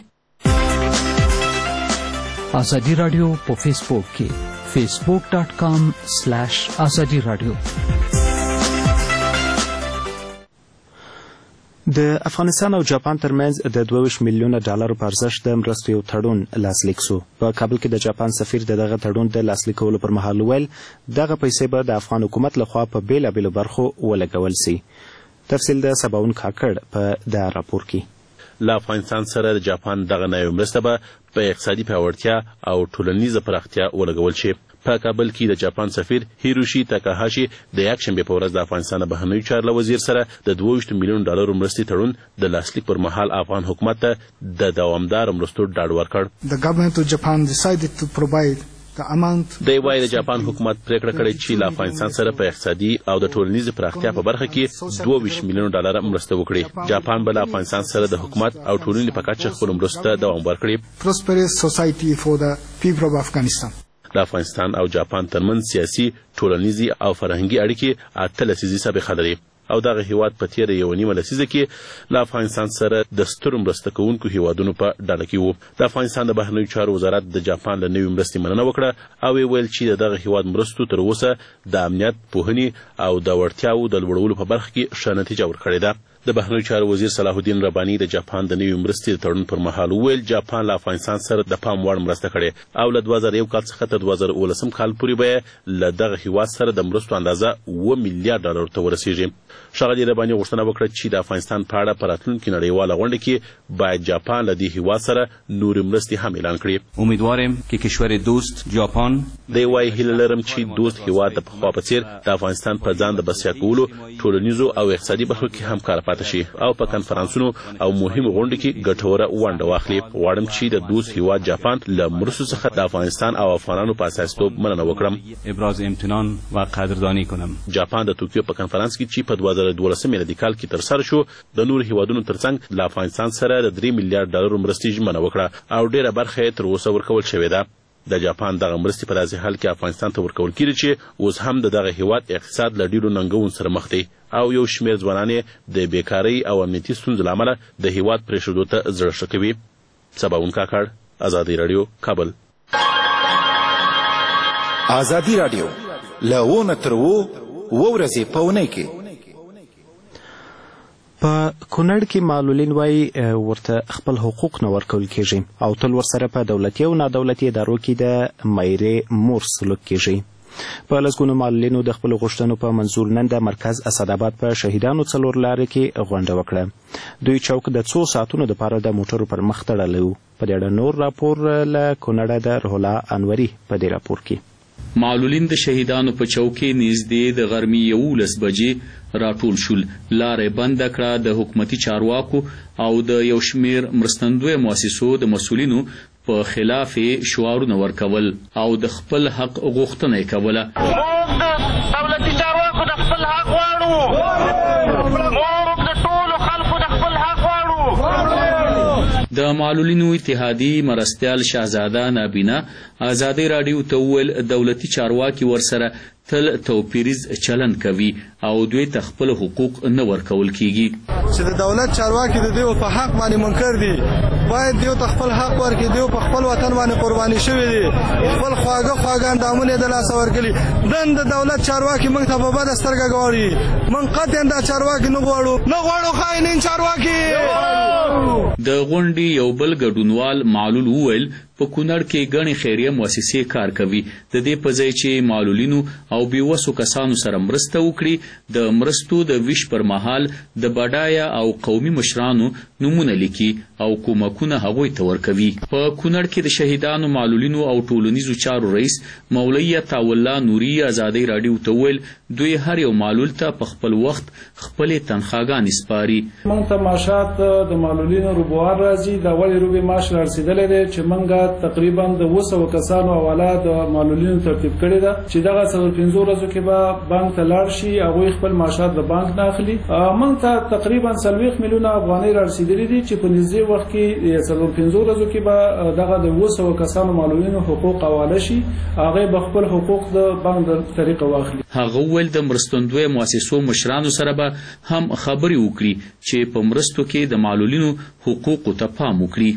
ازادي راډیو په فیسبوک کې فیسبوک ډاټ کام سلیش ازادي راډیو. د افغانستان او جاپان ترمنځ د دوه ویشت میلیونه ډالرو په ارزښت د مرستو یو تړون لاسلیک شو. په کابل کې د جاپان سفیر د دغه تړون د لاسلیکولو پر مهال وویل دغه پیسې به د افغان حکومت لخوا په بېلابېلو برخو ولګول سي. تفصیل د سباون کاکړ په دا راپور کې. له افغانستان سره د جاپان دغه نوې مرسته به په اقتصادي پیاوړتیا او ټولنیزه پراختیا ولګول شي. په کابل کې د جاپان سفیر هیروشي تاکاهاشي د یکشنبې په ورځ د افغانستان د بهرنیو چارو له وزیر سره د دوه ویشت میلیون ډالرو مرستې تړون د لاسلیک پر مهال افغان حکومت ته د دوامدار مرستو ډاډ ورکړ. The government of Japan decided to provide دی وايي د جاپان حکومت پریکړه کړې چې له افغانستان سره په اقتصادي او د ټولنیزې پراختیا په برخه کې دوه ویشت میلیون ډالر مرسته وکړي. جاپان به له افغانستان سره د حکومت او ټولنې په کچه خپلو مرستو ته دوام ورکړي. Prosperous society for the people of Afghanistan. د افغانستان او جاپان ترمنځ سیاسي، ټولنیزي او فرهنګي اړیکې اته لسیزې سابقه لري او دغه هیواد په تیره یوه نیمه لسیزه کې له افغانستان سره د سترو مرسته کوونکو هیوادونو په ډله کې وو. د افغانستان د بهرنیو چارو وزارت د جاپان له نوې مرستې مننه وکړه او یې ویل چې د دغه هیواد مرستو تر اوسه د امنیت، پوهنې او د وړتیاوو د لوړولو په برخه کې ښه نتیجه ورکړې ده. د بهرنیو چارو وزیر صلاح الدین رباني د جاپان د نوې مرستې د تړون پر مهال وویل جاپان له افغانستان سره د پام وړ مرسته کړې او له دوه زره یو کال څخه تر دوه زره اوولسم کال پورې به له دغه هیواد سره د مرستو اندازه اوه میلیارډ ډالرو ته ورسیږي. ښاغلي رباني غوښتنه وکړه چې د افغانستان په اړه په راتلونکي نړیواله غونډه کې باید جاپان له دې هیواد سره نورې مرستې هم اعلان کړي. امیدوارم که کشور دوست جاپان دی وايي هیله لرم چې دوست هیواد د پخوا په څیر د افغانستان په ځان د بسیا کولو، ټولنیزو او اقتصادي برخو کې همکاره پاتې شي او په کنفرانسونو او مهمو غونډو کې ګټوره ونډه واخلي. غواړم چې د دوست هیواد جاپان له مرستو څخه د افغانستان او افغانانو په اساسیتوب مننه وکړم. ابراز امتنان و قدردانی کنم. جاپان د توکیو په کنفرانس کې چې په دوه زره دولسم میلادي کال کې ترسره شو د نورو هیوادونو ترڅنګ له افغانستان سره د درې میلیارډ ډالرو مرستې ژمنه وکړه او ډیره برخه یې تر اوسه ورکول شوې ده. د جاپان دغه مرستې په داسې حال کې افغانستان ته ورکول کېږي چې اوس هم د دغه هیواد اقتصاد له ډېرو ننګونو سره مخ دی او یو شمېر ځوانان یې د بیکارۍ او امنیتي ستونزو له امله د هیواد پرېښودو ته زړه ښه کوي. سباون کاکړ، ازادي راډیو، کابل. ازادي راډیو له اووه تر اووه اووه ورځې په اونۍ کې په کونړ کې معلولین وایي ورته خپل حقوق نه ورکول کېږي او تل ورسره په دولتي او نادولتي ادارو کې د میرې مور سلوک کېږي. په لسګونو معلولینو د خپلو غوښتنو په منظور نن د مرکز اسداباد په شهیدانو څلور لارې کې غونډه وکړه. دوی چوک د څو ساعتونو دپاره د موټرو پر مخ تړلی و. په دې اړه نور راپور له کونړه د روح الله انوري په دې راپور کې. معلولین د شهیدانو په چوک کې نږدې د غرمې یولس بجې راټول شول. لاره بنده کړه. د حکومتي چارواکو او د یو شمېر مرستندویه مؤسسو د مسؤلینو په خلاف شعارونه ورکول او د خپل حق غوښتنه یې کوله. موږ د دولتي چارواکو د خپل حق غواړو. موږ د ټولو خلکو د خپل حق غواړو. د معلولینو اتحادي مرستیال شهزاده نابینا ازادي راډیو ته وویل دولتي چارواکي ورسره تل توپیریز چلند کوي او دوی ته خپل حقوق نه ورکول کیږي. چې د دولت چارواکي د دوی په حق باندې منکر دي باید دوی ته خپل حق ورکړي. دوی په خپل وطن باندې قرباني شوي دي، خپل خواږه خواږه اندامونه د لاسه ورکړي. نن د دولت چارواکي موږ ته په بده سترګه ګوري. موږ قطعا دا چارواکي نه غواړو نه غواړو خاینین چارواکي. د غونډې یو بل ګډونوال معلول وویل په کونړ کې ګڼې خیریه مؤسسې کار کوي. د دې په ځای چې معلولینو او بېوسو کسانو سره مرسته وکړي د مرستو د ویش پر مهال د بډایه او قومي مشرانو نومونه لیکي او کومکونه هغوی ته ورکوي. په کونړ کې د شهیدانو معلولینو او ټولنیزو چارو رئیس مولوي عطاالله نوري ازادۍ راډیو ته وویل دوی هر یو معلول ته په خپل وخت خپلې تنخواګانې سپاري. موږ ته معاشات د معلولینو روبوار راځي. د اولې روبې معاش رارسېدلی دی چې موږ تقریبا د اوه سوه کسانو حواله د معلولینو ترتیب کړې ده چې دغه څلور پنځو ورځو کې به بانک ته لاړ شي، هغوی خپل معاشات د بانک نه اخلي. موږ ته تقریبا څلوېښت میلیونه افغانۍ رارسېدلي دي چې په نږدې وخت کې څلور پنځو ورځو کې به دغه د اوه سوه کسانو معلولینو حقوق حواله شي، هغوی به خپل حقوق د بانک د طریقه واخلي. هغه وویل د مرستندویه مؤسسو مشرانو سره به هم خبرې وکړي چې په مرستو کې د معلولینو حقوقو ته پام وکړي.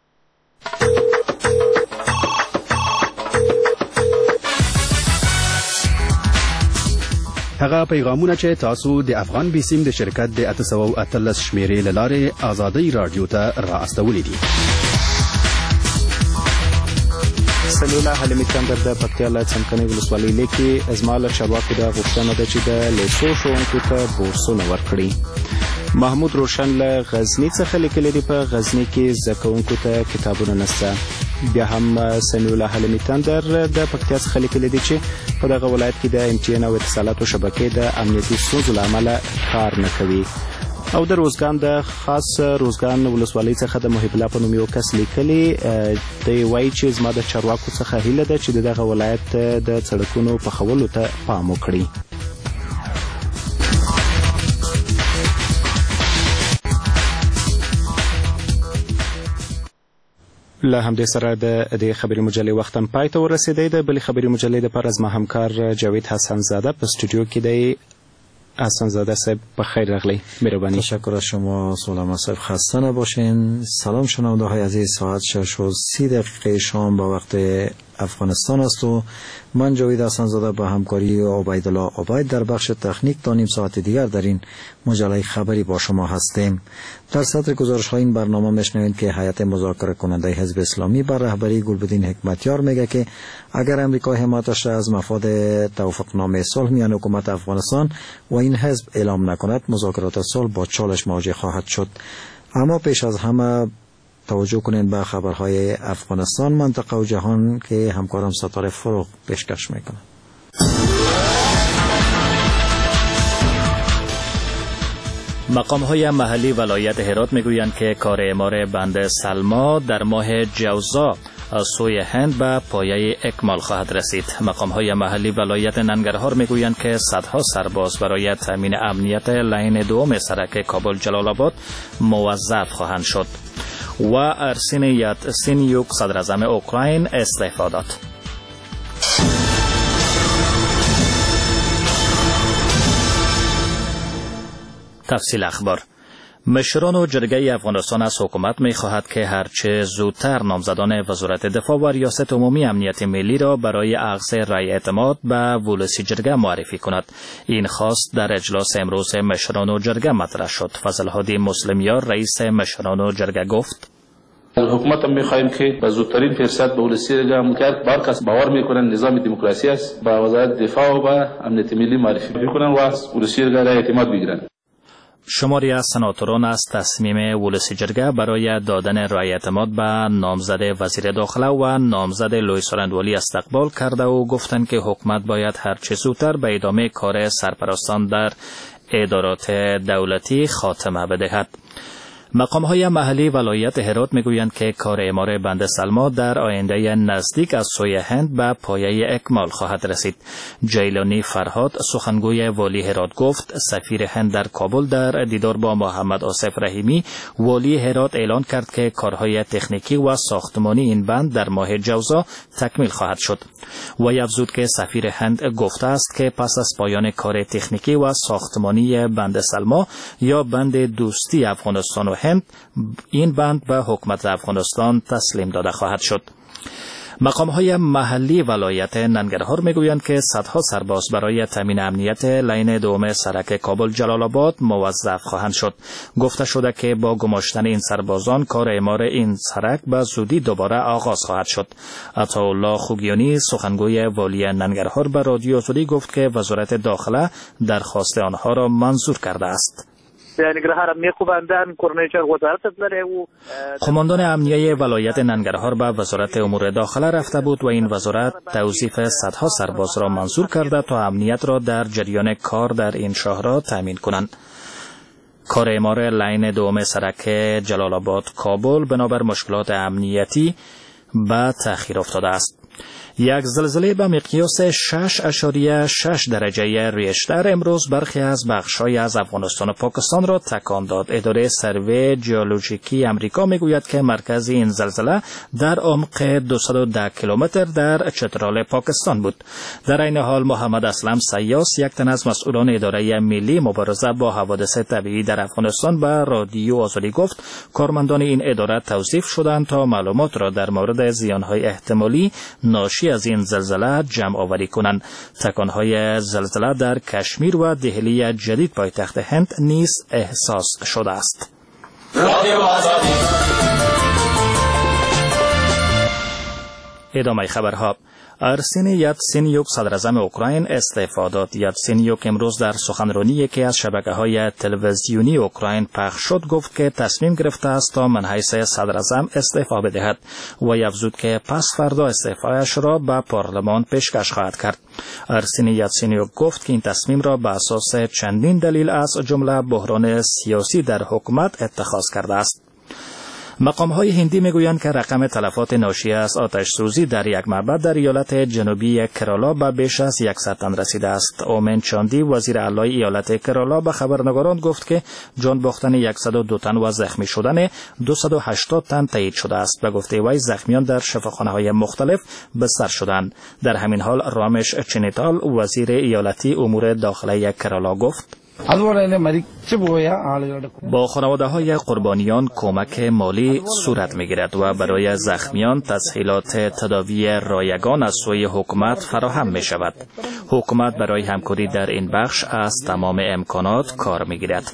هغه پیغامونه چې تاسو د افغان بیسیم د شرکت د اته سوه او اتلس شمیرې له لارې ازادۍ راډیو ته را استولی دي. سلیلا حلیمي کندر د پکتیا له څمکنۍ ولسوالۍ لیکي زما له چارواکو دا غوښتنه ده چې د لیسو ښوونکو ته بورسونه ورکړي. محمود روشن له غزنی څخه لیکلی دی په غزنی کې زده کوونکو ته کتابونه نشته. بیا هم سمیع الله حلیمي تندر د پکتیا څخه لیکلی دی چې په دغه ولایت کې د ام ټي ان او اتصالاتو شبکې د امنیتي ستونزو له امله کار نه کوي. او د روزګان د خاص روزګان ولسوالۍ څخه د محب الله په نوم یو کس لیکلی دی، وایي چې زما د چارواکو څخه هیله ده چې دغه ولایت د سړکونو پخولو ته پام وکړي. له همدې سره د خبري مجلې وخت هم پای ته ورسېدی. د بلې خبري مجلې دپاره زما همکار جاوید حسن زاده په استودیو کې دی. حسن زاده صاحب بخیر راغلی. مهربانی. تشکر از شما سلام صاحب، خسته نباشین. سلام شنونده های عزیز، ساعت شش و سی دقیقه شام با وقت افغانستان است و من جاوید حسن زاده با همکاری عبیدالله عبید در بخش تکنیک تا نیم ساعت دیگر در این مجله خبری با شما هستیم. در سطر گزارش های این برنامه میشنوید که هیئت مذاکره کننده حزب اسلامی بر رهبری گلبدین حکمتیار میگه که اگر امریکا حمایتش را از مفاد توافقنامه صلح میان حکومت افغانستان و این حزب اعلام نکند مذاکرات صلح با چالش مواجه خواهد شد. اما پیش از همه توجه کنین به خبرهای افغانستان، منطقه و جهان که همکارم ستاره فروغ پیشکش میکنه. مقام‌های محلی ولایت هرات میگویند که کار اعمار بند سلما در ماه جوزا از سوی هند به پایه اکمال خواهد رسید. مقام‌های محلی ولایت ننگرهار میگویند که صدها سرباز برای تامین امنیت لاین دوم سرک کابل جلال آباد موظف خواهند شد. و ارسین یاتسینیوک صدر اعظم اوکراین استعفا داد. تفصیل اخبار. مشران و جرگه افغانستان از حکومت می خواهد که هرچه زودتر نامزدان وزارت دفاع و ریاست عمومی امنیت ملی را برای اخذ رأی اعتماد به ولسی جرگه معرفی کند. این خواست در اجلاس امروز مشران و جرگه مطرح شد. فضل هادی مسلمیار رئیس مشران و جرگه گفت: حکومت هم می‌خواهیم که به زودترین فرصت به ولسی جرگه کرد. بار کس باور می‌کنند نظام دموکراسی است، با وزارت دفاع و با امنیت ملی معرفی می‌کنند و از ولسی جرگه را اعتماد بگیرند. شماری از سناتوران از تصمیم ولسی جرگه برای دادن رأی اعتماد به نامزد وزیر داخله و نامزد لوی سارندوالی استقبال کرده و گفتند که حکومت باید هرچه زودتر به ادامه کار سرپرستان در ادارات دولتی خاتمه بدهد. مقام‌های محلی ولایت هرات میگویند که کار اعمار بند سلما در آینده نزدیک از سوی هند به پایه اکمال خواهد رسید. جیلانی فرهاد سخنگوی والی هرات گفت سفیر هند در کابل در دیدار با محمد آصف رحیمی والی هرات اعلان کرد که کارهای تکنیکی و ساختمانی این بند در ماه جوزا تکمیل خواهد شد. و افزود که سفیر هند گفته است که پس از پایان کار تکنیکی و ساختمانی بند سلما یا بند دوستی افغانستان و هند این بند به حکومت افغانستان تسلیم داده خواهد شد. مقام‌های محلی ولایت ننگرهار میگویند که صدها سرباز برای تامین امنیت لاین دوم سرک کابل جلال آباد موظف خواهند شد. گفته شده که با گماشتن این سربازان کار اعمار این سرک به زودی دوباره آغاز خواهد شد. عطاالله خوگیانی سخنگوی والی ننگرهار به رادیو آزادی گفت که وزارت داخله درخواست آنها را منظور کرده است. قماندان امنیه ولایت ننگرهار به وزارت امور داخله رفته بود و این وزارت توظیف صدها سرباز را منظور کرده تا امنیت را در جریان کار در این شهرها تامین کنند. کار اعمار لاین دوم سرک جلال آباد کابل بنابر مشکلات امنیتی به تأخیر افتاده است. یک زلزله به مقیاس شش اشاریه شش درجه ریشتر امروز برخی از بخش‌های از افغانستان و پاکستان را تکان داد. اداره سروی ژئولوژیکی امریکا میگوید که مرکز این زلزله در عمق دویست و ده کیلومتر در چترال پاکستان بود. در این حال محمد اسلم سیاس یک تن از مسئولان اداره ملی مبارزه با حوادث طبیعی در افغانستان به رادیو آزادی گفت کارمندان این اداره توظیف شدند تا معلومات را در مورد زیان‌های احتمالی ناشی از این زلزله جمع آوری کنند. تکانهای زلزله در کشمیر و دهلی جدید پایتخت هند نیز احساس شده است. ادامه خبرها. ارسین یاتسینیوک صدر اعظم اوکراین استعفا داد. یاتسینیوک امروز در سخنرانی یکی از شبکه‌های تلویزیونی اوکراین پخش شد گفت که تصمیم گرفته است تا من حیث صدر اعظم استعفا بدهد و افزود که پس فردا استعفایش را به پارلمان پیشکش خواهد کرد. ارسین یاتسینیوک گفت که این تصمیم را به اساس چندین دلیل از جمله بحران سیاسی در حکومت اتخاذ کرده است. مقام‌های هندی میگویند که رقم تلفات ناشی از آتش سوزی در یک معبد در ایالت جنوبی کرالا به بیش از صد تن رسیده است. اومن چاندی وزیر اعلی ایالت کرالا به خبرنگاران گفت که جان باختن صد و دو تن و زخمی شدن دویست و هشتاد تن تایید شده است. به گفته وی زخمیان در شفاخانه‌های مختلف بستر شدند. در همین حال رامش چنیتال وزیر ایالتی امور داخلی کرالا گفت با خانواده های قربانیان کمک مالی صورت می گیرد و برای زخمیان تسهیلات تداوی رایگان از سوی حکومت فراهم می شود. حکومت برای همکاری در این بخش از تمام امکانات کار می گیرد.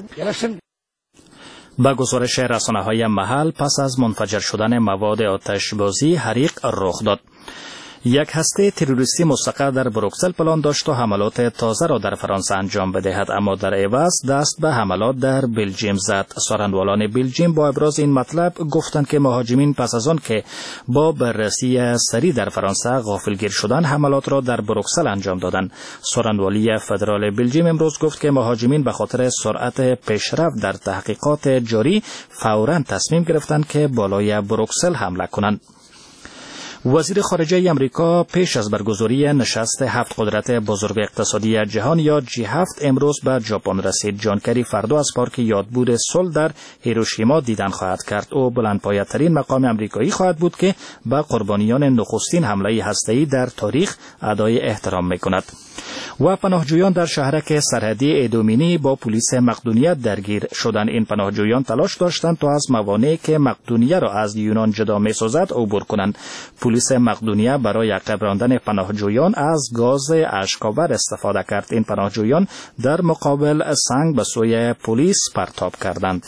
با گزارش رسانه‌های محل پس از منفجر شدن مواد آتشبازی حریق رخ داد. یک هسته تروریستی مستقر در بروکسل پلان داشت تا حملات تازه را در فرانسه انجام بدهد، اما در عوض دست به حملات در بلژیم زد. سخنرانان بلژیم با ابراز این مطلب گفتند که مهاجمین پس از آن که با بررسی سریع در فرانسه غافلگیر شدند حملات را در بروکسل انجام دادند. سخنرانی فدرال بلژیم امروز گفت که مهاجمین به خاطر سرعت پیشرفت در تحقیقات جاری فوراً تصمیم گرفتند که بالای بروکسل حمله کنند. وزیر خارجه امریکا پیش از برگزاری نشست هفت قدرت بزرگ اقتصادی جهان یا جی هفت امروز به ژاپن رسید. جان کری فردا از پارک یادبود صلح در هیروشیما دیدن خواهد کرد. او بلندپایه‌ترین مقام امریکایی خواهد بود که به قربانیان نخستین حمله هسته‌ای در تاریخ ادای احترام می‌کند. و پناهجویان در شهرک سرحدی ایدومینی با پلیس مقدونیه درگیر شدند. این پناهجویان تلاش داشتند تا از موانعی که مقدونیه را از یونان جدا می‌سازد عبور کنند. پلیس مقدونیه برای عقب راندن پناهجویان از گاز اشک‌آور استفاده کرد. این پناهجویان در مقابل سنگ به سوی پلیس پرتاب کردند.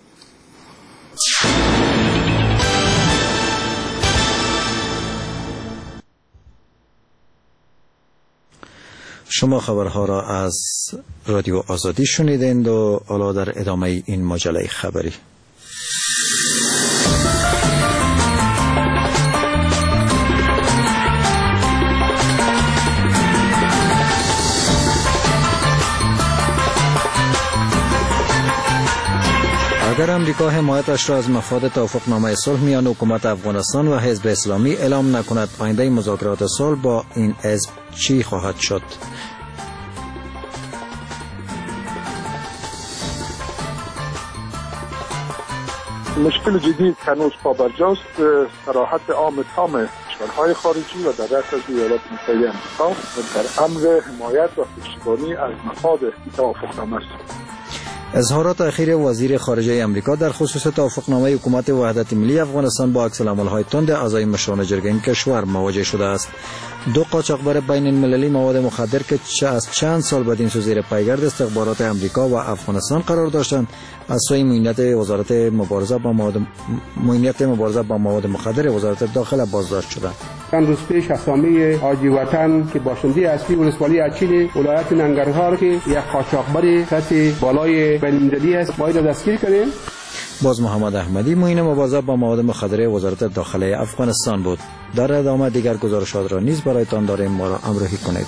شما خبرها را از رادیو آزادی شنیدند و حالا در ادامه این مجله خبری. اگر امریکا حمایتش را از مفاد توافقنامه صلح میان حکومت افغانستان و حزب اسلامی اعلام نکند، آینده مذاکرات صلح با این حزب چی خواهد شد؟ مشکل جدی هنوز پابرجاست. صراحت عام تام کشورهای خارجی و در رأس از ایالات متحده آمریکا در امر حمایت و پشتیبانی از مفاد توافقنامه است. اظهارات اخیر وزیر خارجه امریکا در خصوص توافقنامه حکومت وحدت ملی افغانستان با عکس‌العمل‌های تند اعضای مشران جرگه این کشور مواجه شده است. دو قاچاقبر بین المللی مواد مخدر که از چند سال بعد این سو زیر پیگرد استخبارات امریکا و افغانستان قرار داشتند از سوی معینیت وزارت مبارزه با مواد معینیت مبارزه با مواد مخدر وزارت داخله بازداشت شدند. چند روز پیش اسامی حاجی وطن که باشنده اصلی ولسوالی اچیل ولایت ننگرهار که یک قاچاقبر سطح بالای بین المللی است باید دستگیر کردیم. باز محمد احمدی معین مبارزه با مواد مخدر وزارت داخله افغانستان بود. در ادامه دیگر گزارشات را نیز برایتان داریم، ما را همراهی کنید.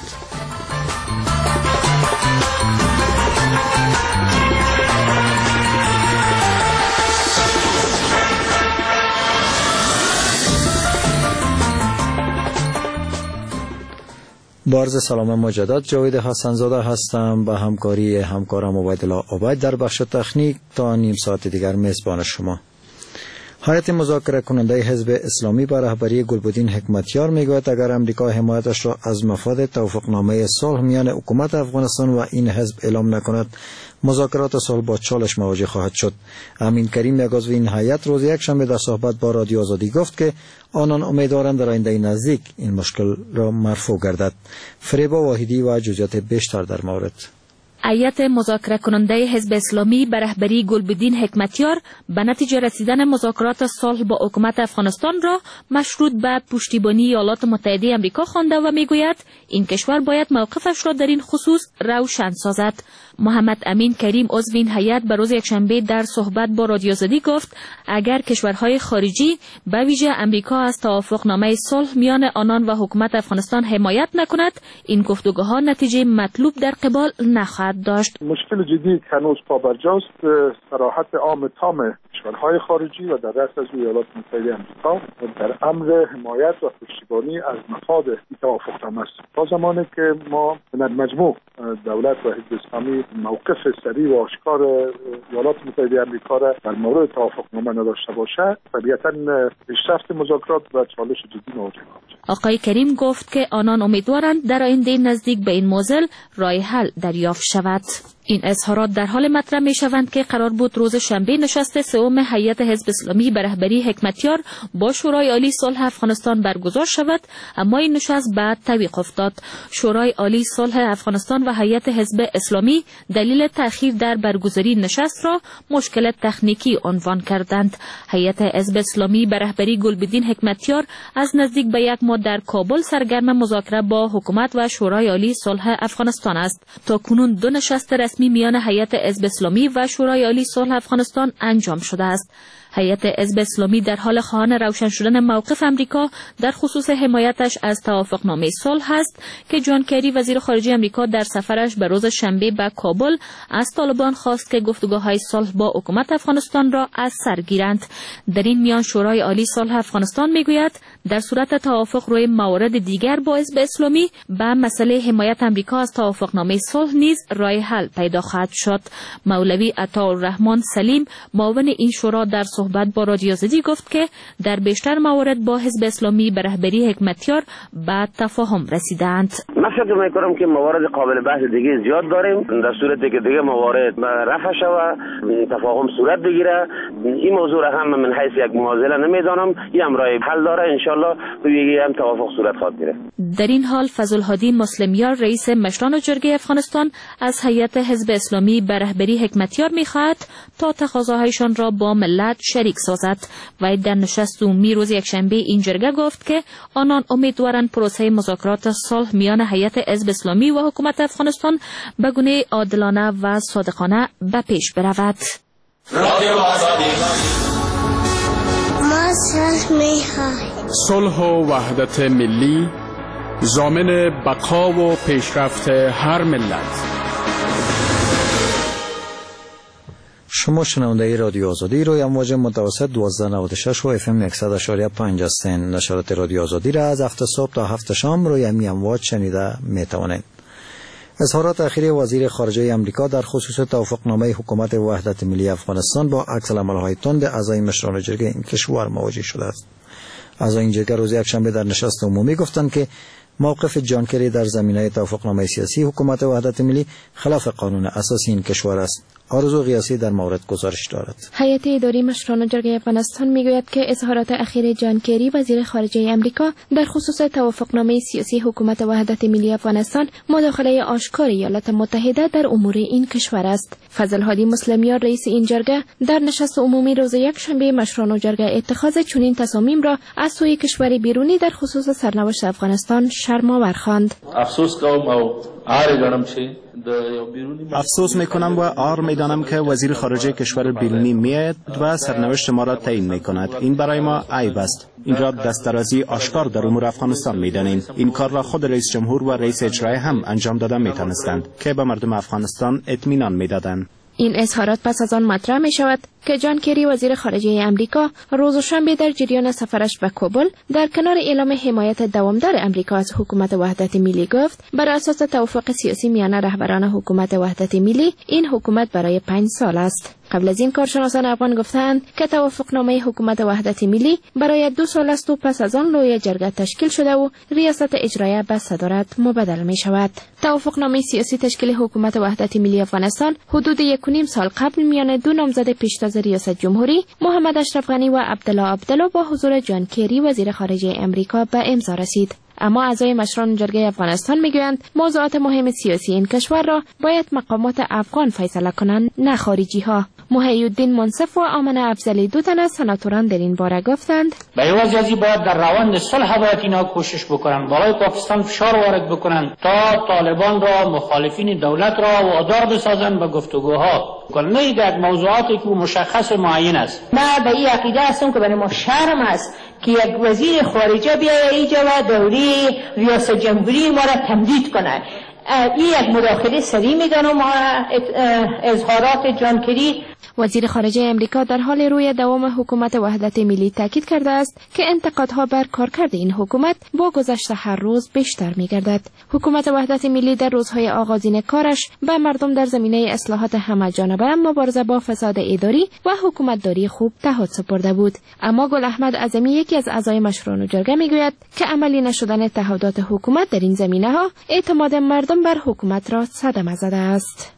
با عرض سلام مجدد، جاوید حسنزاده هستم به همکاری همکارم عبیدالله عبید در بخش تکنیک. تا نیم ساعت دیگر میزبان شما. هیئت مذاکره کننده حزب اسلامی با رهبری گلبدین حکمتیار میگوید اگر امریکا حمایتش را از مفاد توافقنامه صلح میان حکومت افغانستان و این حزب اعلام نکند، مذاکرات صلح با چالش مواجه خواهد شد. امین کریم یک عضو این هیئت روز یکشنبه در صحبت با رادیو آزادی گفت که آنان امیدوارند در آینده نزدیک این مشکل را مرفوع گردد. فریبا واحدی و جزئیات بیشتر در مورد. هیئت مذاکره کننده حزب اسلامی به رهبری گلبدین حکمتیار به نتیجه رسیدن مذاکرات صلح با حکومت افغانستان را مشروط به پشتیبانی ایالات متحده آمریکا خوانده و میگوید این کشور باید موقفش را در این خصوص روشن سازد. محمد امین کریم عضو این هیئت به روز یکشنبه در صحبت با رادیو آزادی گفت اگر کشورهای خارجی به ویژه آمریکا از توافقنامه صلح میان آنان و حکومت افغانستان حمایت نکند، این گفتگوها نتیجه مطلوب در قبال نخواهد داشت. مشکل جدی که هنوز پابرجاست صراحت عام تام کشورهای خارجی و در رأس از ایالات متحده آمریکا در امر حمایت و پشتیبانی از مفاد این توافقنامه است. تا زمانی که ما در مجموع دولت و حزب اسلامی موقف صریح و آشکار ایالات متحده آمریکا را در مورد توافقنامه نداشته باشد، طبیعتاً پیشرفت مذاکرات و چالش جدی مواجه خواهد. آقای کریم گفت که آنان امیدوارند در آینده نزدیک به این موضوع راه حل دریافت شود. این اظهارات در حال مطرح می شوند که قرار بود روز شنبه نشست سوم هیئت حزب اسلامی به رهبری حکمتیار با شورای عالی صلح افغانستان برگزار شود، اما این نشست بعد تعویق افتاد. شورای عالی صلح افغانستان و هیئت حزب اسلامی دلیل تأخیر در برگزاری نشست را مشکل تکنیکی عنوان کردند. هیئت حزب اسلامی به رهبری گلبدین حکمتیار از نزدیک به یک ماه در کابل سرگرم مذاکره با حکومت و شورای عالی صلح افغانستان است. تا کنون دو نشست رسمی میان هیئت حزب اسلامی و شورای عالی صلح افغانستان انجام شده است. هیئت حزب اسلامی در حال خواهان روشن شدن موقف امریکا در خصوص حمایتش از توافقنامه صلح است که جان کری وزیر خارجه امریکا در سفرش به روز شنبه به کابل از طالبان خواست که گفتگوهای صلح با حکومت افغانستان را از سر گیرند. در این میان شورای عالی صلح افغانستان میگوید در صورت توافق روی موارد دیگر با حزب اسلامی به مسئله حمایت امریکا از توافقنامه صلح نیز راه حل پیدا خواهد شد. مولوی عطاالرحمن سلیم معاون این شورا در صحبت با رادیو آزادی گفت که در بیشتر موارد با حزب اسلامی به رهبری حکمتیار به تفاهم رسیدند. من فکر می‌کنم که موارد قابل بحث دیگه زیاد داریم، در صورتی که دیگه موارد رفع شود تفاهم صورت بگیره. این موضوع را هم من حیث یک معضله نمیدانم، این هم راه حل داره، ان شاء الله روی هم توافق صورت خواهد گرفت. در این حال فضل‌الهادی مسلمیار رئیس مشران جرگه افغانستان از هیئت حزب اسلامی به رهبری حکمتیار می‌خواهد تا تقاضاهایشان را با ملت شریک سازد. و در نشست عمومی روز یکشنبه این جرگه گفت که آنان امیدوارند پروسه مذاکرات صلح میان هیئت حزب اسلامی و حکومت افغانستان به گونه عادلانه و صادقانه به پیش برود. ما صلح می‌خواهیم. صلح و وحدت ملی ضامن بقا و پیشرفت هر ملت. شما شنونده رادیو آزادی روی امواج متوسط دوازده نود و شش و اف ام صد و اشاره پنج است. نشرات رادیو آزادی را از هفت صبح تا هفت شام روی امی امواج شنیده می توانید. اظهارات اخیری وزیر خارجه آمریکا در خصوص توافقنامه حکومت وحدت ملی افغانستان با عکس‌العمل‌های تند اعضای مشران جرگه این کشور مواجه شده است. اعضای این جرگه روز یکشنبه در نشست عمومی گفتند که موقف جان کری در زمینه توافقنامه سیاسی حکومت وحدت ملی خلاف قانون اساسی این کشور است. آرزو قیاسی در مورد گزارش دارد. هیئت اداری مشران جرگه افغانستان میگوید که اظهارات اخیر جان کری وزیر خارجه آمریکا در خصوص توافقنامه سیاسی حکومت وحدت ملی افغانستان مداخله آشکار ایالات متحده در امور این کشور است. فضل‌الهادی مسلمیار رئیس این جرگه در نشست عمومی روز یکشنبه مشران جرگه اتخاذ چنین تصامیم را از سوی کشور بیرونی در خصوص سرنوشت افغانستان شرم‌آور خواند. افسوس کوم او آره گرم چی افسوس میکنم و آر میدانم که وزیر خارجه کشور بیرونی میاد و سرنوشت ما را تعیین میکند. این برای ما عیب است. این را دسترازی آشکار در امور افغانستان میدانیم. این کار را خود رئیس جمهور و رئیس اجرایی هم انجام دادن میتونستند که به مردم افغانستان اطمینان میدادند. این اظهارات پس از آن مطرح می شود که جان کری وزیر خارجه امریکا روز شنبه در جریان سفرش به کابل در کنار اعلام حمایت دوامدار امریکا از حکومت وحدت ملی گفت بر اساس توافق سیاسی میان رهبران حکومت وحدت ملی این حکومت برای پنج سال است. قبل از این کارشناسان افغان گفتند که توافقنامه حکومت وحدت ملی برای دو سال است و پس از آن لوی جرگه تشکیل شده و ریاست اجرایی به صدارت مبادله می شود. توافقنامه سیاسی تشکیل حکومت وحدت ملی افغانستان حدود یک و نیم سال قبل میان دو نامزد پیشتاز ریاست جمهوری محمد اشرف غنی و عبدالله عبدالله با حضور جان کری وزیر خارجه امریکا به امضا رسید. اما اعضای مشران جرگه افغانستان میگویند موضوعات مهم سیاسی این کشور را باید مقامات افغان فیصله کنند، نه خارجی ها. محی الدین منصف و آمنه افضلی دو تن از سناتوران در این باره گفتند به عوض از این باید در روند صلح باید اینا کوشش بکنن، برای پاکستان فشار وارد بکنن تا طالبان را، مخالفین دولت را وادار بسازن به گفتگوها، نه یک موضوعاتی که مشخص معین است. من به این عقیده هستم که برای ما شرم است که یک وزیر خارجه بیاید اینجا و دوره ریاست جمهوری ما را تمدید کنه. این یک مداخله سریع میدانم اظهارات جان کری. وزیر خارجه امریکا در حال روی دوام حکومت وحدت ملی تاکید کرده است که انتقادها بر کارکرد این حکومت با گذشت هر روز بیشتر می‌گردد. حکومت وحدت ملی در روزهای آغازین کارش به مردم در زمینه اصلاحات همه‌جانبه، مبارزه با فساد اداری و حکومتداری خوب تعهد سپرده بود. اما گل احمد اعظمی، یکی از اعضای مشران جرگه، میگوید که عملی نشدن تعهدات حکومت در این زمینه‌ها اعتماد مردم بر حکومت را صدمه زده است.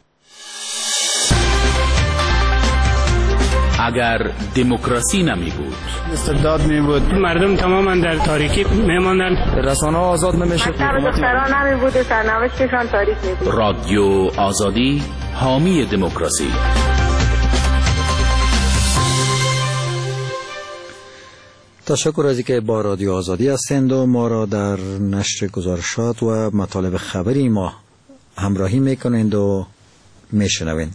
اگر دموکراسی نمی بود، استبداد می بود، مردم تماما در تاریکی می ماندن، رسانه ها آزاد نمی شد، دختران نمی بود، سرنوشتشان تاریک می بود. رادیو آزادی حامی دموکراسی. تشکر از اینکه با رادیو آزادی هستند و ما را در نشر گزارشات و مطالب خبری ما همراهی میکنند و میشنوین.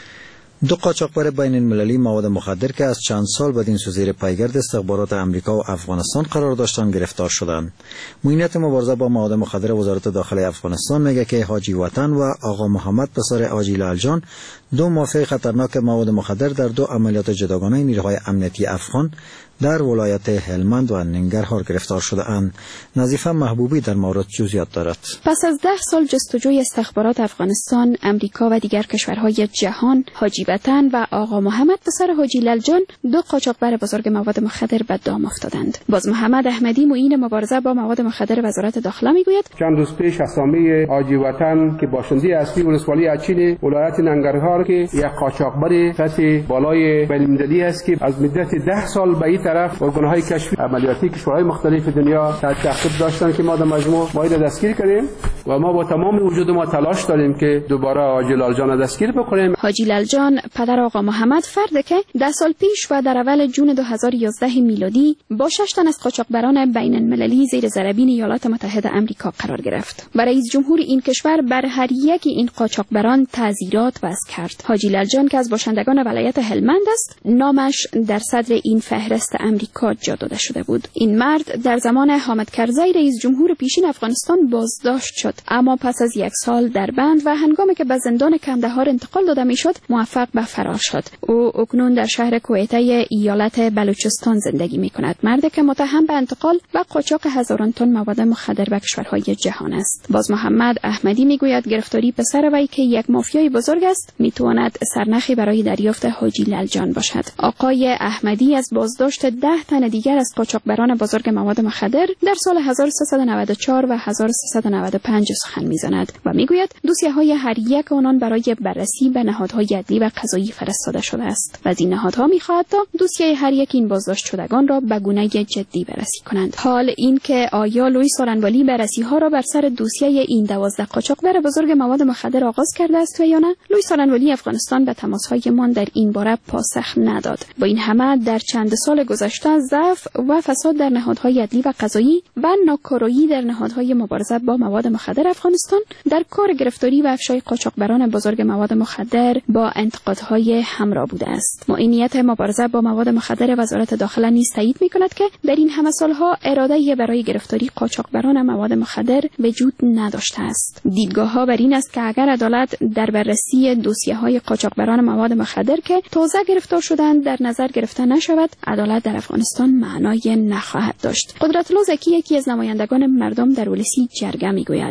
دو قاچاقبر بین المللی مواد مخدر که از چند سال بدین سو زیر پیگرد استخبارات امریکا و افغانستان قرار داشتند گرفتار شدند. معینیت مبارزه با مواد مخدر وزارت داخلی افغانستان میگه که حاجی وطن و آقا محمد پسر حاجی لالجان، دو مافیا خطرناک مواد مخدر، در دو عملیات جداگانه نیروهای امنیتی افغان در ولایت هلمند و ننگرهار گرفتار شده اند. نظیفه محبوبی در مورد جزئیات دارد. پس از ده سال جستجوی استخبارات افغانستان، امریکا و دیگر کشورهای جهان، حاجی وطن و آقا محمد پسر حاجی لالجان، دو قاچاقبر بزرگ مواد مخدر به دام افتادند. باز محمد احمدی، معین مبارزه با مواد مخدر وزارت داخله، میگوید چند روز پیش اسامی حاجی وطن که باشنده اصلی ولسوالی اچین ولایت ننگرهار که یک قاچاقبر سطح بالای بین‌المللی است که از مدت ده سال به این طرف ارگان‌های کشفی عملیاتی کشورهای مختلف دنیا تحت تعقیب داشتن که ما در مجموع ما دستگیر کردیم و ما با تمام وجود ما تلاش داریم که دوباره حاجی لالجان دستگیر بکنیم. حاجی لالجان پدر آقا محمد فرد که ده سال پیش و در اول جون دو هزار و یازده میلادی با شش تن از قاچاقبران بین المللی زیر ضربین ایالات متحده آمریکا قرار گرفت. برای رئیس جمهور این کشور بر هر یک این قاچاقبران تعزیرات وضع کرد. حاجی لالجان که از باشندگان ولایت هلمند است، نامش در صدر این فهرست امریکا جا داده شده بود. این مرد در زمان حامد کرزی رئیس جمهور پیشین افغانستان بازداشت شد، اما پس از یک سال در بند و هنگامی که به زندان کندهار انتقال داده میشد موفق به فرار شد. او اکنون در شهر کویته ایالت بلوچستان زندگی می کند. مردی که متهم به انتقال و قاچاق هزاران تن مواد مخدر به کشورهای جهان است. باز محمد احمدی میگوید گرفتاری پسر وی که یک مافیای بزرگ است میتواند سرنخی برای دریافت حاجی لالجان باشد. آقای احمدی از بازداشت ده تن دیگر از قاچاقبران بزرگ مواد مخدر در سال هزار و سیصد و نود و چهار و هزار و سیصد و نود و پنج سخن میزند و میگوید دوسیه‌های هر یک آنان برای بررسی به نهادهای عدلی و قضایی فرستاده شده است و از این نهادها میخواهد تا دوسیه هر یک این بازداشت شدگان را به گونه جدی بررسی کنند. حال این که آیا لوی سارنوالی بررسی ها را بر سر دوسیه این دوازده قاچاقبر بزرگ مواد مخدر آغاز کرده است و یا نه؟ لوی سارنوالی افغانستان به تماس‌های من در این باره پاسخ نداد. با این همه در چند سال گذشته ضعف و فساد در نهادهای عدلی و قضایی و ناکارایی در نهادهای مبارزه با مواد مخدر افغانستان در کار گرفتاری و افشای قاچاقبران بزرگ مواد مخدر با انتقادهای همراه بوده است. معینیت مبارزه با مواد مخدر وزارت داخله نیز تایید می‌کند که در این همه سالها اراده‌ای برای گرفتاری قاچاقبران مواد مخدر وجود نداشته است. دیدگاه‌ها بر این است که اگر عدالت در بررسی دوسیه‌های قاچاقبران مواد مخدر که تازه گرفتار شدند در نظر گرفته نشود، عدالت در افغانستان معنای نخواهد داشت. قدرت‌الله زکی، یکی از نمایندگان مردم در ولسی جرگه میگوید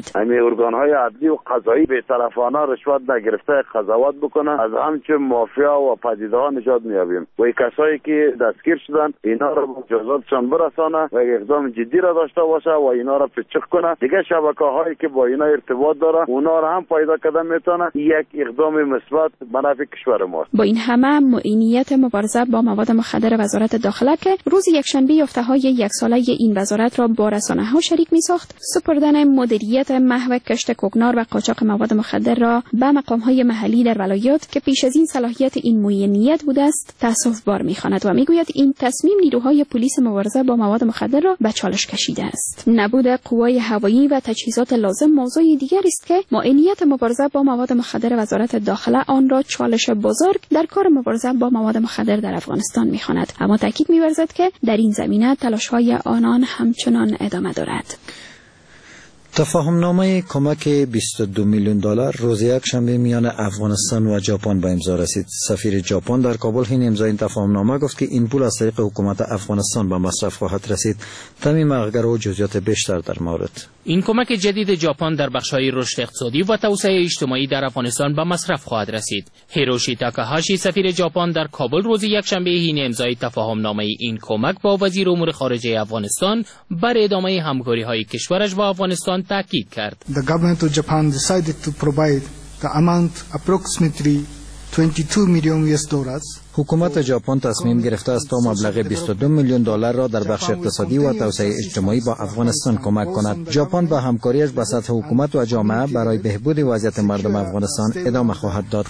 میخواند. همین ارگان‌های عدلی و قضایی بی‌طرفانه رشوت نگرفته قضاوت بکنن، از همچه مافیا و پدیده‌ها نجات می‌یابیم و کسایی که دستگیر شدن اینا را مجازاتشان برسانه و اقدام جدی را داشته باشه و اینا را پیچک کنه. دیگه شبکه‌هایی که با اینا ارتباط داره اونا را هم پیدا کردن میتونه. یک اقدام مثبت به نفع کشور ماست. با این همه معینیت مبارزه با مواد مخدر وزارت داخله که روز یکشنبه یافته‌های یک ساله این وزارت را با رسانه‌ها شریک می‌ساخت، سپردن مدیریت محو کشت کوکنار و قاچاق مواد مخدر را به مقام‌های محلی در ولایات که پیش از این صلاحیت این معینیت بوده است تأسف بار می‌خواند و می‌گوید این تصمیم نیروهای پلیس مبارزه با مواد مخدر را به چالش کشیده است. نبود قوای هوایی و تجهیزات لازم موضوع دیگری است که معینیت مبارزه با مواد مخدر وزارت داخله آن را چالش بزرگ در کار مبارزه با مواد مخدر در افغانستان می‌خواند، اما تاکید می‌ورزد که در این زمینه تلاش‌های آنان همچنان ادامه دارد. تفاهمنامه کمک بیست و دو میلیون دلار روز یک شنبه میان افغانستان و ژاپن به امضا رسید. سفیر ژاپن در کابل حین امضای این تفاهمنامه گفت که این پول از طریق حکومت افغانستان به مصرف خواهد رسید. تمیم اغگر و جزئیات بیشتر در مورد این کمک جدید ژاپن در بخش‌های رشد اقتصادی و توسعه اجتماعی در افغانستان به مصرف خواهد رسید. هیروشی تاکاهاشی سفیر ژاپن در کابل روز یکشنبه حین امضای تفاهمنامه این کمک با وزیر امور خارجه افغانستان بر ادامه همکاری‌های کشورش با افغانستان تاکید کرد. The government of Japan decided to provide the amount approximately twenty-two million U S dollars. حکومت ژاپن تصمیم گرفته است تا مبلغ بیست و دو میلیون دلار را در بخش اقتصادی و توسعه اجتماعی با افغانستان کمک کند. ژاپن به همکاریش به سطح حکومت و جامعه برای بهبود وضعیت مردم افغانستان ادامه خواهد داد.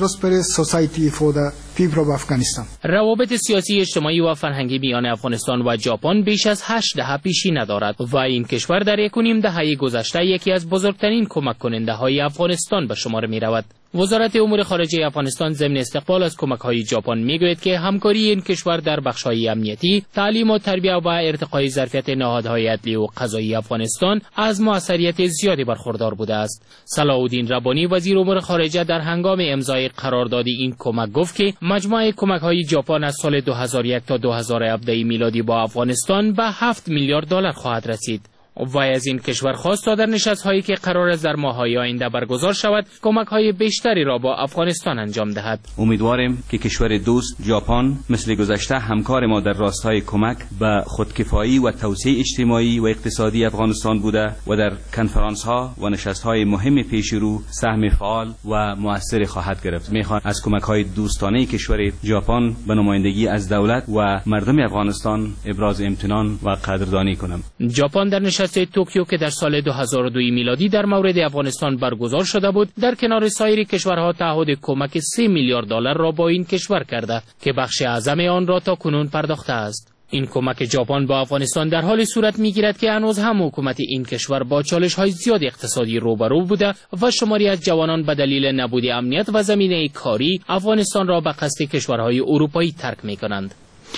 روابط سیاسی، اجتماعی و فرهنگی میان افغانستان و ژاپن بیش از هشت دهه پیشینه دارد و این کشور در یک و نیم دهه گذشته یکی از بزرگترین کمک کننده های افغانستان به شمار می رود. وزارت امور خارجه افغانستان ضمن استقبال از کمک‌های ژاپن میگوید که همکاری این کشور در بخش‌های امنیتی، تعلیم و تربیت و ارتقای ظرفیت نهادهای عدلی و قضایی افغانستان از موثریت زیادی برخوردار بوده است. صلاح الدین ربانی وزیر امور خارجه در هنگام امضای قرارداد این کمک گفت که مجموع کمک‌های ژاپن از سال دو هزار و یک تا دو هزار و هفده میلادی با افغانستان به هفت میلیارد دلار خواهد رسید. وی از این کشور خواست تا در نشست‌هایی که قرار است در ماه‌های آینده برگزار شود کمک‌های بیشتری را با افغانستان انجام دهد. امیدواریم که کشور دوست ژاپن مثل گذشته همکار ما در راستای کمک به خودکفایی و توسعه اجتماعی و اقتصادی افغانستان بوده و در کنفرانس‌ها و نشست‌های مهم پیش رو سهم فعال و مؤثر خواهد گرفت. می‌خوام از کمک‌های دوستانه کشور ژاپن به نمایندگی از دولت و مردم افغانستان ابراز امتنان و قدردانی کنم. ژاپن در نشست توکیو که در سال دو هزار و دو میلادی در مورد افغانستان برگزار شده بود در کنار سایر کشورها تعهد کمک سه میلیارد دلار را با این کشور کرده که بخش اعظم آن را تا کنون پرداخته است. این کمک ژاپن با افغانستان در حال صورت میگیرد که هنوز هم حکومت این کشور با چالش‌های زیاد اقتصادی روبرو بوده و شماری از جوانان به دلیل نبود امنیت و زمینه کاری افغانستان را به قصد کشورهای اروپایی ترک می‌کنند.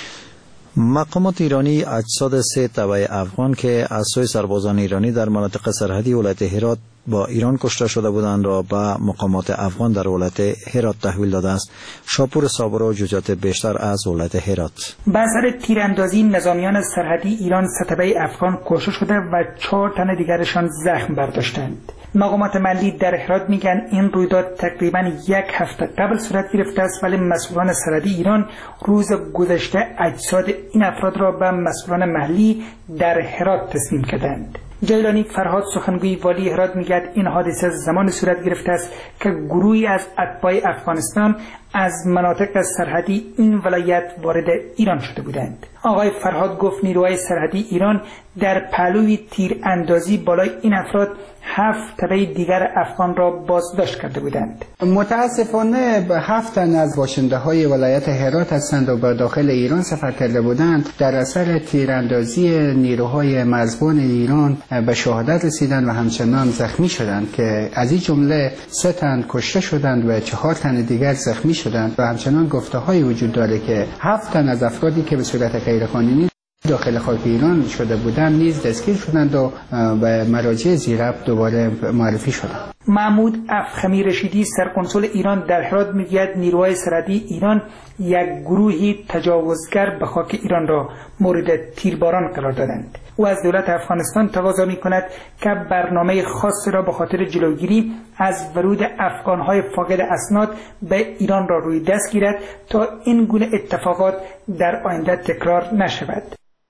مقامات ایرانی اجساد سه تبع افغان که از سوی سربازان ایرانی در مناطق سرحدی ولایت هرات با ایران کشته شده بودند را به مقامات افغان در ولایت هرات تحویل داده است. شاپور صابر و جزئیات بیشتر از ولایت هرات. به اثر تیراندازی نظامیان سرحدی ایران سه تبع افغان کشته شده و چهار تن دیگرشان زخم برداشتند. مقامات محلی در هرات میگن این رویداد تقریبا یک هفته قبل صورت گرفته است، ولی مسئولان سرحدی ایران روز گذشته اجساد این افراد را به مسئولان محلی در هرات تسلیم کردند. جیلانی فرهاد سخنگوی والی هرات میگه این حادثه زمان صورت گرفته است که گروهی از اتباع افغانستان از مناطق سرحدی این ولایت وارد ایران شده بودند. آقای فرهاد گفت نیروهای سرحدی ایران در پهلوی تیر اندازی بالای این افراد هفت تبع دیگر افغان را بازداشت کرده بودند. متاسفانه به هفت تن از باشنده های ولایت هرات هستند و به داخل ایران سفر کرده بودند. در اثر تیراندازی نیروهای مرزبان ایران به شهادت رسیدند و همچنان زخمی شدند که از این جمله سه تن کشته شدند و چهار تن دیگر زخمی شدند و همچنان گفته های وجود داره که هفت تن از افرادی که به صورت غیرقانونی داخل خاک ایران شده بودند نیز دستگیر شدند و به مراجع زیرب دوباره معرفی شدند. محمود افخمی رشیدی سرقنسول ایران در هرات میگوید نیروهای سرحدی ایران یک گروهی تجاوزگر به خاک ایران را مورد تیرباران قرار دادند. او از دولت افغانستان تقاضا میکند که برنامه خاص را به خاطر جلوگیری از ورود افغانهای فاقد اسناد به ایران را روی دست گیرد تا این گونه اتفاقات در آینده تکرار نشود.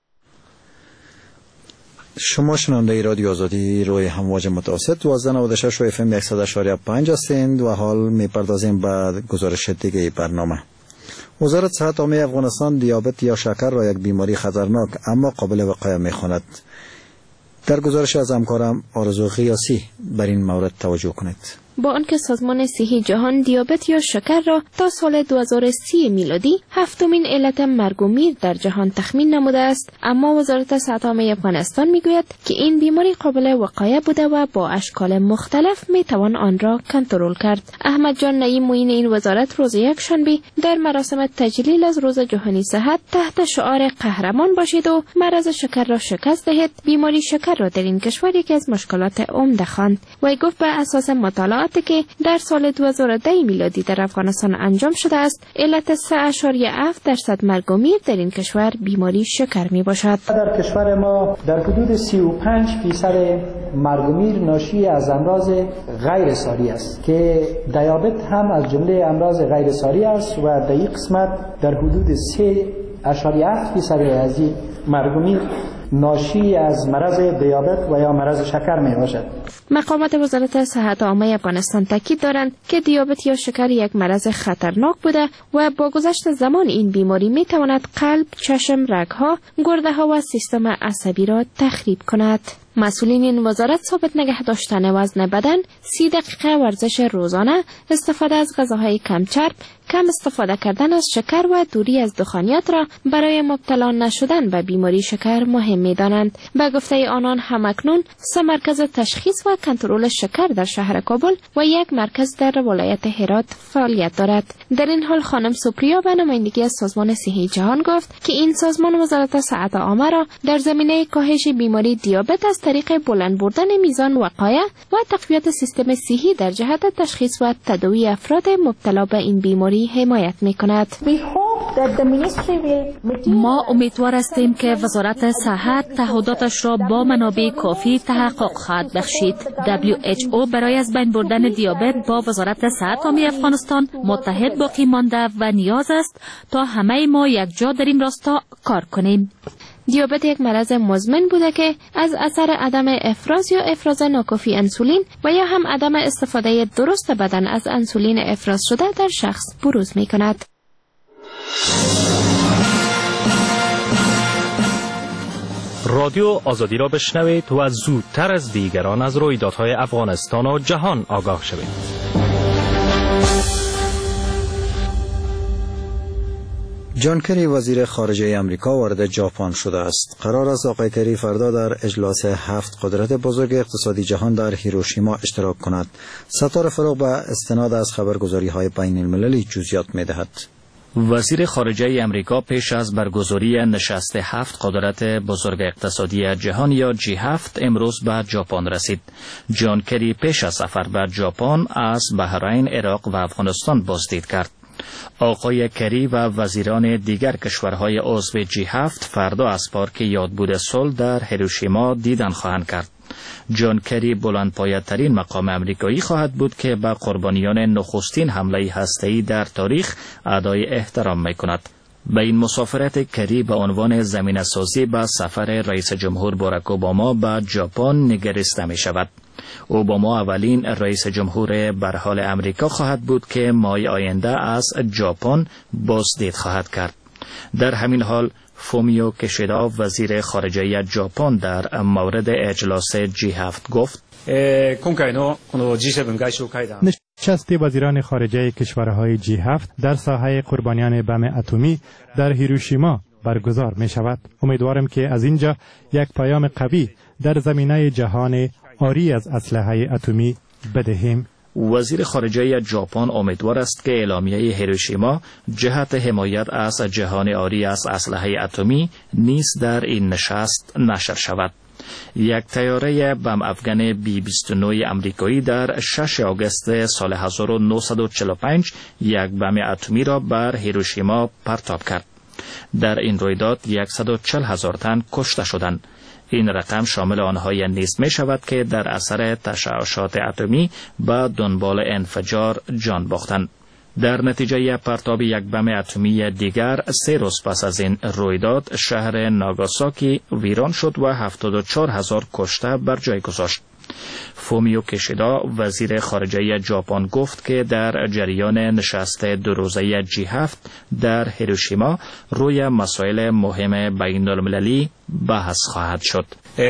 شما شنونده رادیو آزادی روی همواج متوسط دوازده نود و شش و اف ام صد و شش و پنج هستند و حال میپردازیم به گزارش دیگه برنامه. وزارت صحت عامه افغانستان دیابت یا شکر را یک بیماری خطرناک اما قابل وقایع میخواند. در گزارش از همکارم آرزو قیاسی بر این مورد توجه کنید. با آنکه سازمان صحی جهان دیابت یا شکر را تا سال دو هزار و سی میلادی هفتمین علت مرگ و میر در جهان تخمین نموده است، اما وزارت صحت عامه افغانستان میگوید که این بیماری قابل وقایع بوده و با اشکال مختلف میتوان آن را کنترل کرد. احمد جان نعیم معین این وزارت روز یکشنبه در مراسم تجلیل از روز جهانی صحت تحت شعار قهرمان باشید و مرض شکر را شکست دهید بیماری شکر را در این کشور یکی از مشکلات عمده خواند. وی گفت به اساس مطالعات که در سال دو هزار و ده میلادی در افغانستان انجام شده است، علت سه اشاریه هفت درصد مرگ و میر در این کشور بیماری شکر می باشد. در کشور ما در حدود سی و پنج فیصد مرگ و میر ناشی از امراض غیر ساری است که دیابت هم از جمله امراض غیر ساری است و در این قسمت در حدود سه اشاریه هفت فیصد از این مرگ و میر ناشی از مرض دیابت و یا مرض شکر می باشد. مقامات وزارت صحت عامه افغانستان تاکید دارند که دیابت یا شکر یک مرض خطرناک بوده و با گذشت زمان این بیماری می تواند قلب، چشم، رگها، گرده ها و سیستم عصبی را تخریب کند. مسئولین این وزارت ثابت نگه داشتن وزن بدن، سی دقیقه ورزش روزانه، استفاده از غذاهای کم چرب، کم استفاده کردن از شکر و دوری از دخانیات را برای مبتلا نشدن به بیماری شکر مهم می دانند. به گفته آنان همکنون سه مرکز تشخیص و کنترل شکر در شهر کابل و یک مرکز در ولایت هرات فعالیت دارد. در این حال خانم سوپریا به نمایندگی از سازمان صحی جهان گفت که این سازمان وزارت صحت عامه را در زمینه کاهش بیماری دیابت از طریق بلند بردن میزان وقایع و تقویت سیستم صحی در جهت تشخیص و تداوی افراد مبتلا به این بیماری حمایت می‌کند. ما امیدوار هستیم که وزارت صحت تعهداتش را با منابع کافی تحقق خواهد بخشید. دبلیو اچ او برای از بین بردن دیابت با وزارت صحت عامه افغانستان متحد باقی مانده و نیاز است تا همه ما یکجا در این راستا کار کنیم. دیابت یک مرض مزمن بوده که از اثر عدم افراز یا افراز ناکافی انسولین و یا هم عدم استفاده درست بدن از انسولین افراز شده در شخص بروز می کند. رادیو آزادی را بشنوید و زودتر از دیگران از رویدادهای افغانستان و جهان آگاه شوید. جان کری وزیر خارجه امریکا وارد ژاپن شده است. قرار است آقای کری فردا در اجلاس هفت قدرت بزرگ اقتصادی جهان در هیروشیما اشتراک کند. ستاره فروغ به استناد از خبرگزاری‌های بین المللی جزئیات می‌دهد. وزیر خارجه امریکا پیش از برگزاری نشست هفت قدرت بزرگ اقتصادی جهان یا جی هفت امروز به ژاپن رسید. جان کری پیش از سفر به ژاپن از بحرین، عراق و افغانستان بازدید کرد. آقای کری و وزیران دیگر کشورهای عضو جی هفت فردا از پارک یادبود صلح در هیروشیما دیدن خواهند کرد. جان کری بلندپایه‌ترین مقام امریکایی خواهد بود که به قربانیان نخستین حمله هسته‌ای در تاریخ ادای احترام می‌کند. به این مسافرت کری به عنوان زمینه‌سازی به سفر رئیس جمهور باراک اوباما به ژاپن نگریسته می‌شود. اوباما اولین رئیس جمهور برحال امریکا خواهد بود که ماه آینده از ژاپن بازدید خواهد کرد. در همین حال فومیو کشیدا وزیر خارجه ژاپن در مورد اجلاس جی هفت گفت نشست وزیران خارجه کشورهای جی هفت در ساحه قربانیان بم اتمی در هیروشیما برگزار می شود. امیدوارم که از اینجا یک پیام قوی در زمینه جهان آری از اسلحه اتمی بدهیم. وزیر خارجه ژاپن امیدوار است که اعلامیه هیروشیما جهت حمایت از جهان عاری از اسلحه اتمی نیز در این نشست نشر شود. یک طیاره بم افغان بی بیست و نه امریکایی در ششم آگوست سال هزار و نهصد و چهل و پنج یک بم اتمی را بر هیروشیما پرتاب کرد. در این رویداد صد و چهل هزار تن کشته شدند. این رقم شامل آنهایی نیز می شود که در اثر تشعشعات اتمی به دنبال انفجار جان باختند. در نتیجه پرتاب یک بم اتمی دیگر سه روز پس از این رویداد شهر ناگاساکی ویران شد و هفتاد و چهار هزار کشته بر جای گذاشت. فومیو کشیدا وزیر خارجه ژاپن گفت که در جریان نشست دو روزه جی هفت در هیروشیما روی مسائل مهم بین المللی بحث خواهد شد.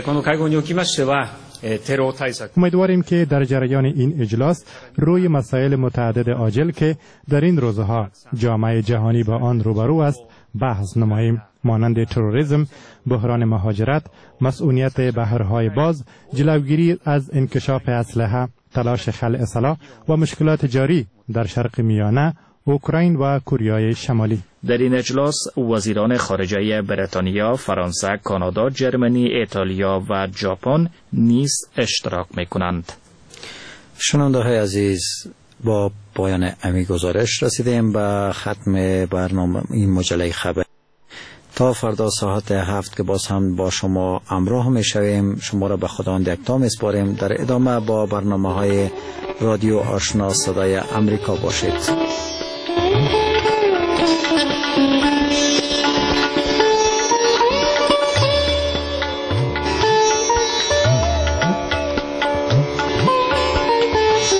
امیدواریم که در جریان این اجلاس روی مسائل متعدد عاجل که در این روزها جامعه جهانی با آن روبرو است بحث نماییم، مانند تروریسم، بحران مهاجرت، مسئولیت بحرهای باز، جلوگیری از انکشاف اسلحه، تلاش خلع سلاح و مشکلات جاری در شرق میانه، اوکراین و کره شمالی. در این اجلاس وزیران خارجه بریتانیا، فرانسه، کانادا، جرمنی، ایتالیا و ژاپن نیز اشتراک می‌کنند. شنونده های عزیز، با پایان امی گزارش رسیدیم به ختم برنامه این مجله خبر. تا فردا ساعت هفت که باز هم با شما همراه می شویم. شما را به خداوند یکتا می سپاریم. در ادامه با برنامه های رادیو آشنا صدای امریکا باشید.